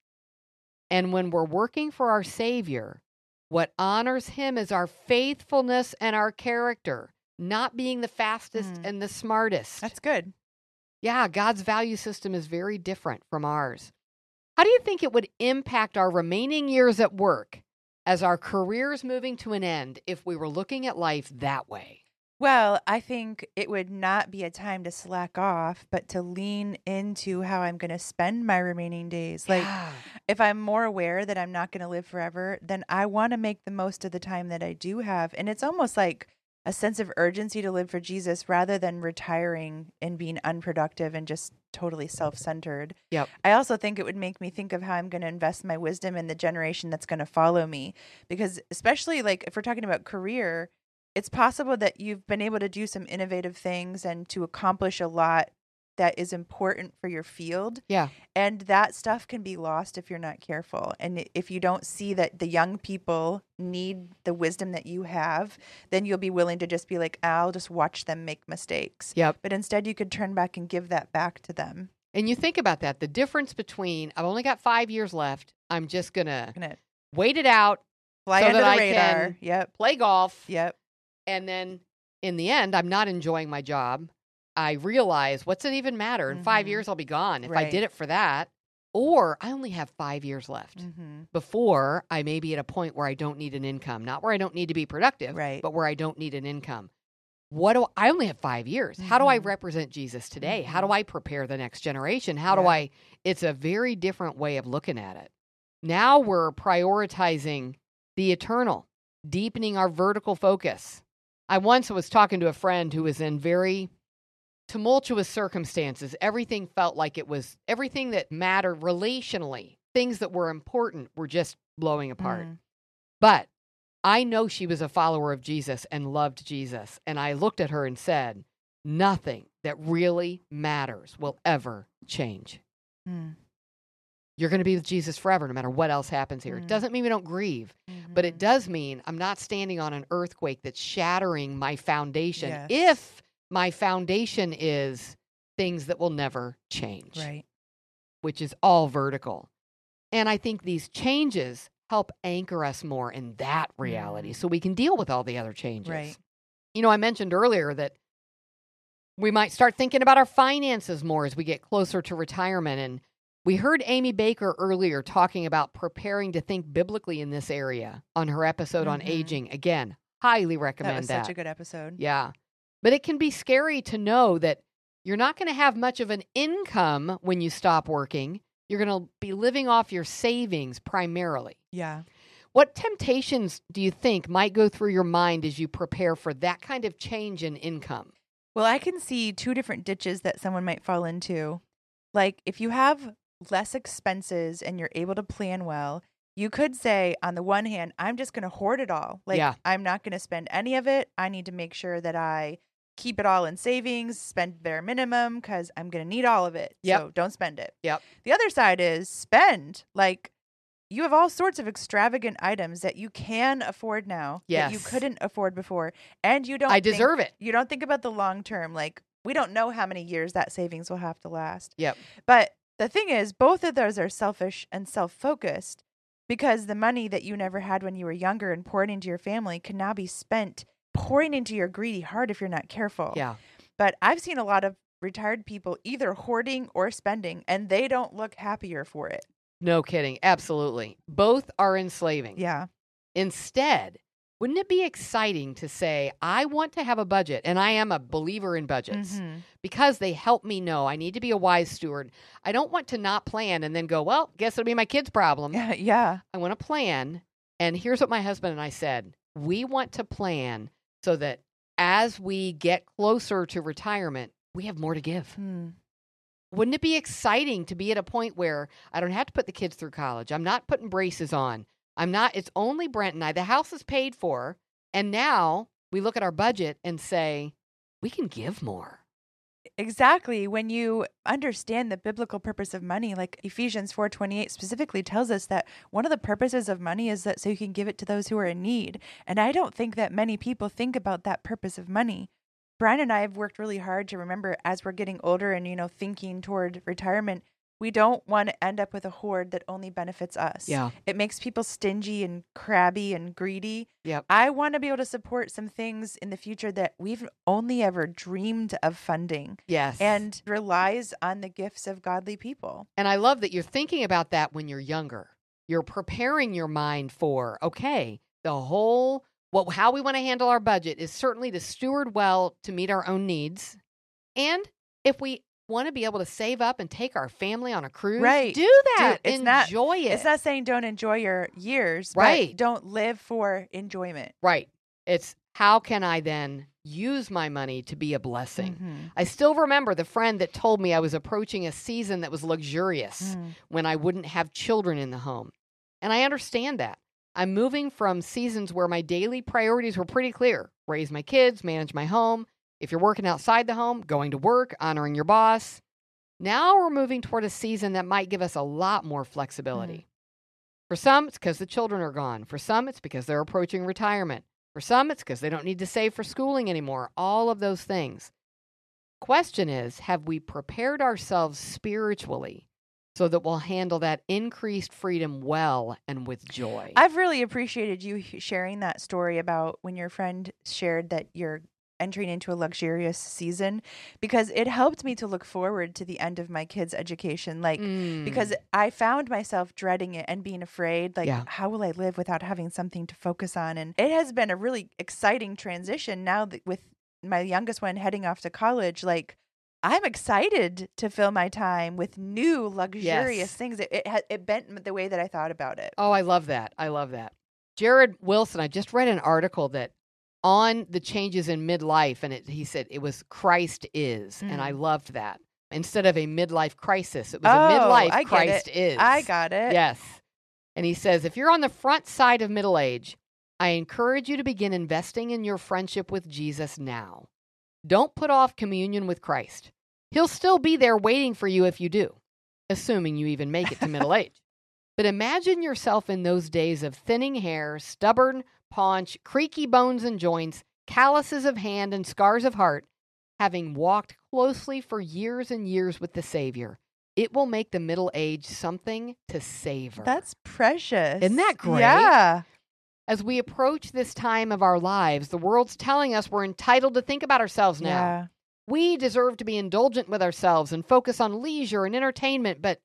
And when we're working for our Savior, what honors him is our faithfulness and our character, not being the fastest Mm. and the smartest. That's good. Yeah, God's value system is very different from ours. How do you think it would impact our remaining years at work as our careers moving to an end if we were looking at life that way? Well, I think it would not be a time to slack off, but to lean into how I'm going to spend my remaining days. Like, Yeah. if I'm more aware that I'm not going to live forever, then I want to make the most of the time that I do have. And it's almost like a sense of urgency to live for Jesus rather than retiring and being unproductive and just totally self-centered. Yep. I also think it would make me think of how I'm going to invest my wisdom in the generation that's going to follow me. Because especially like if we're talking about career, it's possible that you've been able to do some innovative things and to accomplish a lot that is important for your field. Yeah. And that stuff can be lost if you're not careful. And if you don't see that the young people need the wisdom that you have, then you'll be willing to just be like, I'll just watch them make mistakes. Yep. But instead you could turn back and give that back to them. And you think about that, the difference between I've only got five years left. I'm just going to Gonna wait it out, fly so under that the I radar. can Yep. play golf. Yep. And then in the end, I'm not enjoying my job. I realize, what's it even matter? In Mhm. five years, I'll be gone if I Right. did it for that. Or I only have five years left Mm-hmm. before I may be at a point where I don't need an income. Not where I don't need to be productive, Right. but where I don't need an income. What do I only have five years? How do I Mhm. represent Jesus today? How Mhm. do I prepare the next generation? How do Yeah. I? It's a very different way of looking at it. Now we're prioritizing the eternal, deepening our vertical focus. I once was talking to a friend who was in very tumultuous circumstances. Everything felt like it was, everything that mattered relationally, things that were important were just blowing apart. Mm. But I know she was a follower of Jesus and loved Jesus. And I looked at her and said, nothing that really matters will ever change. Mm. You're going to be with Jesus forever, no matter what else happens here. It Mm. doesn't mean we don't grieve, but it Mhm. does mean I'm not standing on an earthquake that's shattering my foundation. Yes. If my foundation is things that will never change, Right. which is all vertical. And I think these changes help anchor us more in that reality Mm. so we can deal with all the other changes. Right. You know, I mentioned earlier that we might start thinking about our finances more as we get closer to retirement. And we heard Amy Baker earlier talking about preparing to think biblically in this area on her episode on Mhm. aging. Again, highly That recommend was that. such a good episode. Yeah. But it can be scary to know that you're not going to have much of an income when you stop working. You're going to be living off your savings primarily. Yeah. What temptations do you think might go through your mind as you prepare for that kind of change in income? Well, I can see two different ditches that someone might fall into. Like, if you have less expenses and you're able to plan well, you could say, on the one hand, I'm just going to hoard it all. Like, Yeah. I'm not going to spend any of it. I need to make sure that I keep it all in savings, spend bare minimum, because I'm going to need all of it. Yep. So don't spend it. Yep. The other side is spend. Like, you have all sorts of extravagant items that you can afford now that you Yes. couldn't afford before. And you don't I think- deserve it. You don't think about the long term. Like, we don't know how many years that savings will have to last. Yep. But the thing is, both of those are selfish and self-focused, because the money that you never had when you were younger and poured into your family can now be spent pouring into your greedy heart if you're not careful. Yeah. But I've seen a lot of retired people either hoarding or spending, and they don't look happier for it. No kidding. Absolutely. Both are enslaving. Yeah. Instead, wouldn't it be exciting to say, I want to have a budget, and I am a believer in budgets Mhm. because they help me know I need to be a wise steward. I don't want to not plan and then go, well, guess it'll be my kid's problem. Yeah. I want to plan. And here's what my husband and I said. We want to plan so that as we get closer to retirement, we have more to give. Hmm. Wouldn't it be exciting to be at a point where I don't have to put the kids through college? I'm not putting braces on. I'm not, it's only Brent and I. The house is paid for. And now we look at our budget and say, we can give more. Exactly. When you understand the biblical purpose of money, like Ephesians four twenty-eight specifically tells us that one of the purposes of money is that so you can give it to those who are in need. And I don't think that many people think about that purpose of money. Brian and I have worked really hard to remember, as we're getting older and, you know, thinking toward retirement, we don't want to end up with a hoard that only benefits us. Yeah. It makes people stingy and crabby and greedy. Yep. I want to be able to support some things in the future that we've only ever dreamed of funding, Yes. and relies on the gifts of godly people. And I love that you're thinking about that when you're younger. You're preparing your mind for, okay, the whole, what, how we want to handle our budget is certainly to steward well to meet our own needs. And if we want to be able to save up and take our family on a cruise, Right. do that. Dude, it's not- Enjoy it. It's not saying don't enjoy your years, Right. but don't live for enjoyment. Right. It's how can I then use my money to be a blessing? Mhm. I still remember the friend that told me I was approaching a season that was luxurious Mm. when I wouldn't have children in the home. And I understand that. I'm moving from seasons where my daily priorities were pretty clear. Raise my kids, manage my home. If you're working outside the home, going to work, honoring your boss. Now we're moving toward a season that might give us a lot more flexibility. Mm. For some, it's because the children are gone. For some, it's because they're approaching retirement. For some, it's because they don't need to save for schooling anymore. All of those things. Question is, have we prepared ourselves spiritually so that we'll handle that increased freedom well and with joy? I've really appreciated you sharing that story about when your friend shared that you're entering into a luxurious season, because it helped me to look forward to the end of my kids' education. Like, mm. because I found myself dreading it and being afraid, like, yeah. how will I live without having something to focus on? And it has been a really exciting transition now that with my youngest one heading off to college. Like, I'm excited to fill my time with new luxurious yes. things. It, it it bent the way that I thought about it. Oh, I love that. I love that. Jared Wilson, I just read an article that on the changes in midlife, and it, he said it was Christ is, mm. and I loved that. Instead of a midlife crisis, it was oh, a midlife I Christ it. is. I got it. Yes. And he says, if you're on the front side of middle age, I encourage you to begin investing in your friendship with Jesus now. Don't put off communion with Christ. He'll still be there waiting for you if you do, assuming you even make it to middle age. But imagine yourself in those days of thinning hair, stubborn paunch, creaky bones and joints, calluses of hand and scars of heart, having walked closely for years and years with the Savior. It will make the middle age something to savor. That's precious. Isn't that great? Yeah. As we approach this time of our lives, the world's telling us we're entitled to think about ourselves now. Yeah. We deserve to be indulgent with ourselves and focus on leisure and entertainment, but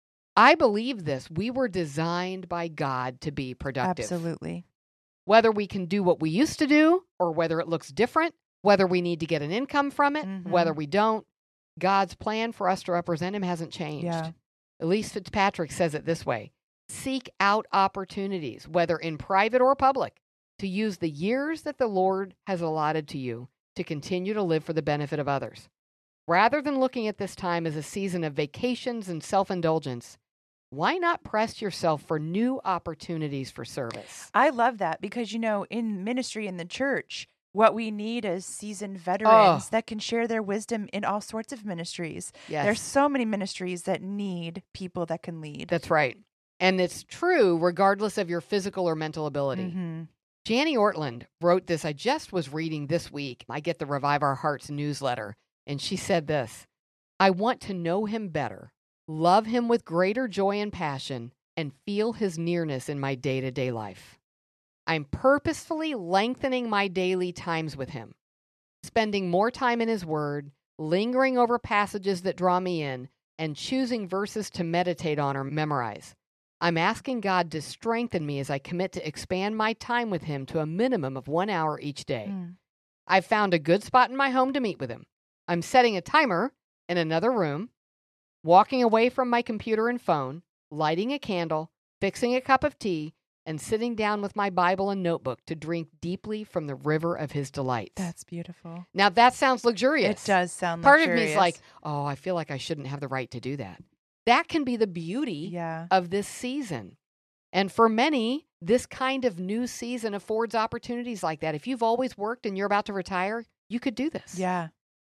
I believe this. We were designed by God to be productive. Absolutely. Whether we can do what we used to do or whether it looks different, whether we need to get an income from it, mm-hmm. whether we don't, God's plan for us to represent him hasn't changed. Yeah. Elyse Fitzpatrick says it this way. Seek out opportunities, whether in private or public, to use the years that the Lord has allotted to you to continue to live for the benefit of others. Rather than looking at this time as a season of vacations and self-indulgence, why not press yourself for new opportunities for service? I love that because, you know, in ministry in the church, what we need is seasoned veterans oh. that can share their wisdom in all sorts of ministries. Yes. There's so many ministries that need people that can lead. That's right. And it's true regardless of your physical or mental ability. Mm-hmm. Janie Ortland wrote this. I just was reading this week. I get the Revive Our Hearts newsletter. And she said this, I want to know him better, love him with greater joy and passion, and feel his nearness in my day-to-day life. I'm purposefully lengthening my daily times with him, spending more time in his word, lingering over passages that draw me in, and choosing verses to meditate on or memorize. I'm asking God to strengthen me as I commit to expand my time with him to a minimum of one hour each day. Mm. I've found a good spot in my home to meet with him. I'm setting a timer in another room, walking away from my computer and phone, lighting a candle, fixing a cup of tea, and sitting down with my Bible and notebook to drink deeply from the river of his delights. That's beautiful. Now, that sounds luxurious. It does sound Part luxurious. Part of me is like, oh, I feel like I shouldn't have the right to do that. That can be the beauty yeah. of this season. And for many, this kind of new season affords opportunities like that. If you've always worked and you're about to retire, you could do this. Yeah.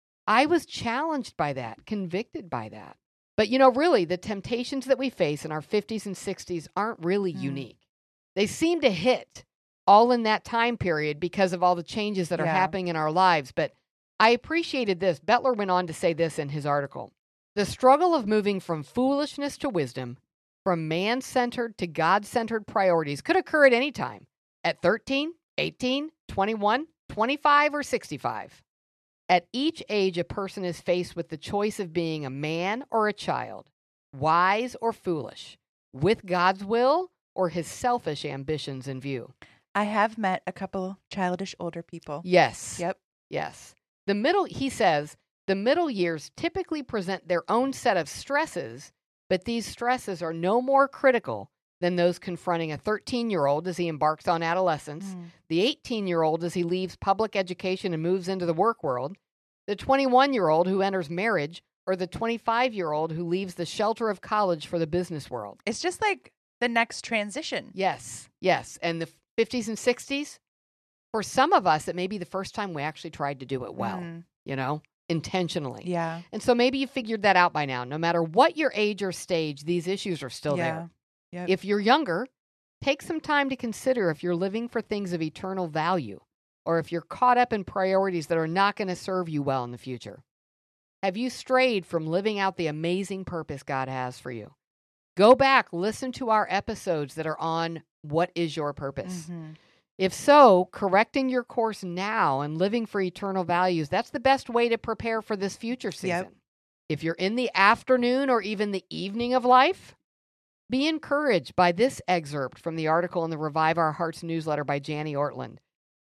I was challenged by that, convicted by that. But, you know, really, the temptations that we face in our fifties and sixties aren't really mm. unique. They seem to hit all in that time period because of all the changes that are yeah. happening in our lives. But I appreciated this. Bettler went on to say this in his article. The struggle of moving from foolishness to wisdom, from man-centered to God-centered priorities could occur at any time, at thirteen, eighteen, twenty-one, twenty-five, or sixty-five. At each age, a person is faced with the choice of being a man or a child, wise or foolish, with God's will or his selfish ambitions in view. I have met a couple childish older people. Yes. Yep. Yes. The middle, he says, the middle years typically present their own set of stresses, but these stresses are no more critical than those confronting a thirteen-year-old as he embarks on adolescence, mm. the eighteen-year-old as he leaves public education and moves into the work world, the twenty-one-year-old who enters marriage, or the twenty-five-year-old who leaves the shelter of college for the business world. It's just like the next transition. Yes, yes. And the fifties and sixties, for some of us, it may be the first time we actually tried to do it well, Mm. you know, intentionally. Yeah. And so maybe you figured that out by now. No matter what your age or stage, these issues are still Yeah. there. Yep. If you're younger, take some time to consider if you're living for things of eternal value or if you're caught up in priorities that are not going to serve you well in the future. Have you strayed from living out the amazing purpose God has for you? Go back, listen to our episodes that are on what is your purpose. Mhm. If so, correcting your course now and living for eternal values, that's the best way to prepare for this future season. Yep. If you're in the afternoon or even the evening of life, be encouraged by this excerpt from the article in the Revive Our Hearts newsletter by Janie Ortland.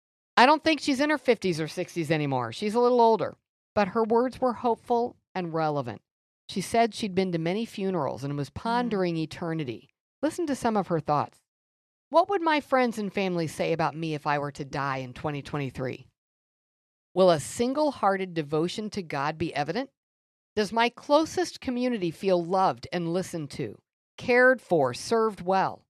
I don't think she's in her fifties or sixties anymore. She's a little older, but her words were hopeful and relevant. She said she'd been to many funerals and was pondering mm. eternity. Listen to some of her thoughts. What would my friends and family say about me if I were to die in twenty twenty-three? Will a single-hearted devotion to God be evident? Does my closest community feel loved and listened to, cared for, served well?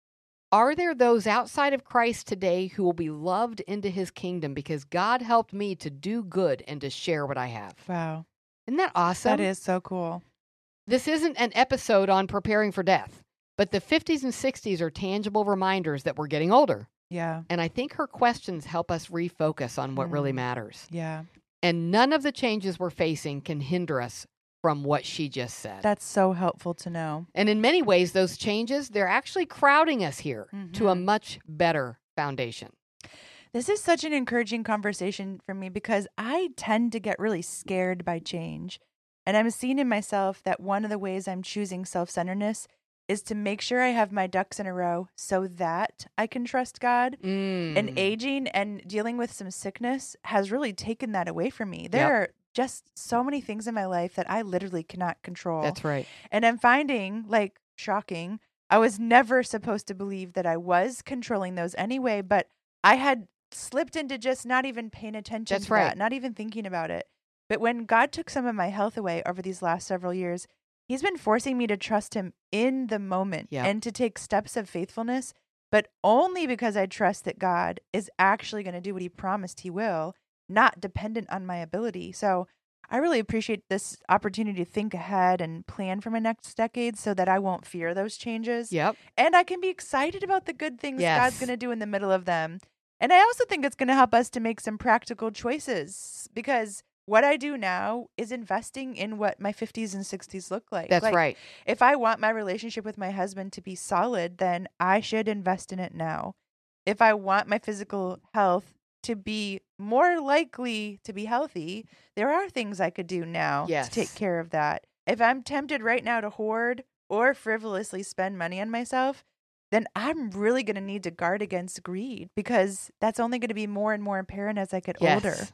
Are there those outside of Christ today who will be loved into his kingdom because God helped me to do good and to share what I have? Wow. Isn't that awesome? That is so cool. This isn't an episode on preparing for death, but the fifties and sixties are tangible reminders that we're getting older. Yeah. And I think her questions help us refocus on what mm. really matters. Yeah. And none of the changes we're facing can hinder us from what she just said. That's so helpful to know. And in many ways, those changes, they're actually crowding us here mm-hmm. to a much better foundation. This is such an encouraging conversation for me because I tend to get really scared by change. And I'm seeing in myself that one of the ways I'm choosing self-centeredness is to make sure I have my ducks in a row so that I can trust God. Mm. And aging and dealing with some sickness has really taken that away from me. There yep. are just so many things in my life that I literally cannot control. That's right. And I'm finding, like, shocking, I was never supposed to believe that I was controlling those anyway, but I had slipped into just not even paying attention That's to right. that, not even thinking about it. But when God took some of my health away over these last several years, he's been forcing me to trust him in the moment yep. and to take steps of faithfulness, but only because I trust that God is actually going to do what he promised he will, not dependent on my ability. So I really appreciate this opportunity to think ahead and plan for my next decade so that I won't fear those changes. Yep. And I can be excited about the good things yes. God's going to do in the middle of them. And I also think it's going to help us to make some practical choices because what I do now is investing in what my fifties and sixties look like. That's like, right. If I want my relationship with my husband to be solid, then I should invest in it now. If I want my physical health to be more likely to be healthy, there are things I could do now yes. to take care of that. If I'm tempted right now to hoard or frivolously spend money on myself, then I'm really going to need to guard against greed because that's only going to be more and more apparent as I get yes. older.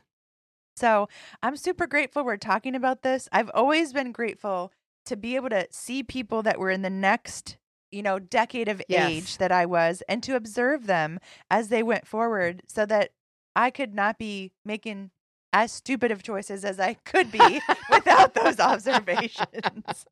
So I'm super grateful we're talking about this. I've always been grateful to be able to see people that were in the next, you know, decade of yes. age that I was and to observe them as they went forward so that I could not be making as stupid of choices as I could be without those observations.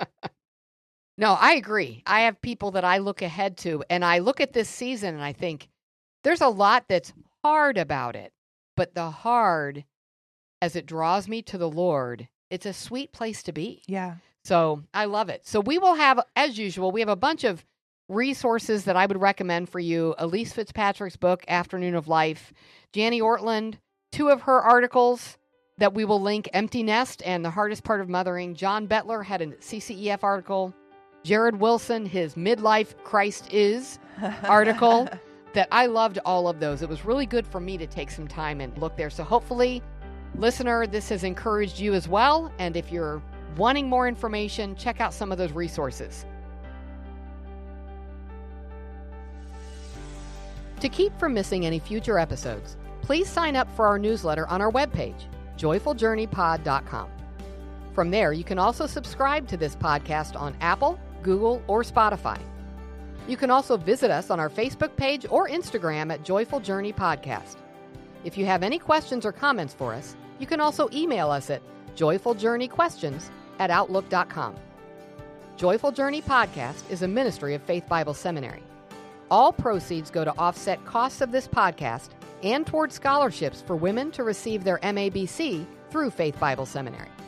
No, I agree. I have people that I look ahead to, and I look at this season and I think there's a lot that's hard about it, but the hard, as it draws me to the Lord, it's a sweet place to be. Yeah. So I love it. So we will have, as usual, we have a bunch of resources that I would recommend for you. Elise Fitzpatrick's book, Afternoon of Life. Janie Ortland, two of her articles that we will link, Empty Nest and The Hardest Part of Mothering. John Bettler had a C C E F article. Jared Wilson, his Midlife Christ Is article that I loved all of those. It was really good for me to take some time and look there. So hopefully, listener, this has encouraged you as well. And if you're wanting more information, check out some of those resources. To keep from missing any future episodes, please sign up for our newsletter on our webpage, joyful journey pod dot com. From there, you can also subscribe to this podcast on Apple, Google, or Spotify. You can also visit us on our Facebook page or Instagram at Joyful Journey Podcast. If you have any questions or comments for us, you can also email us at joyful journey questions at outlook dot com. Joyful Journey Podcast is a ministry of Faith Bible Seminary. All proceeds go to offset costs of this podcast and toward scholarships for women to receive their M A B C through Faith Bible Seminary.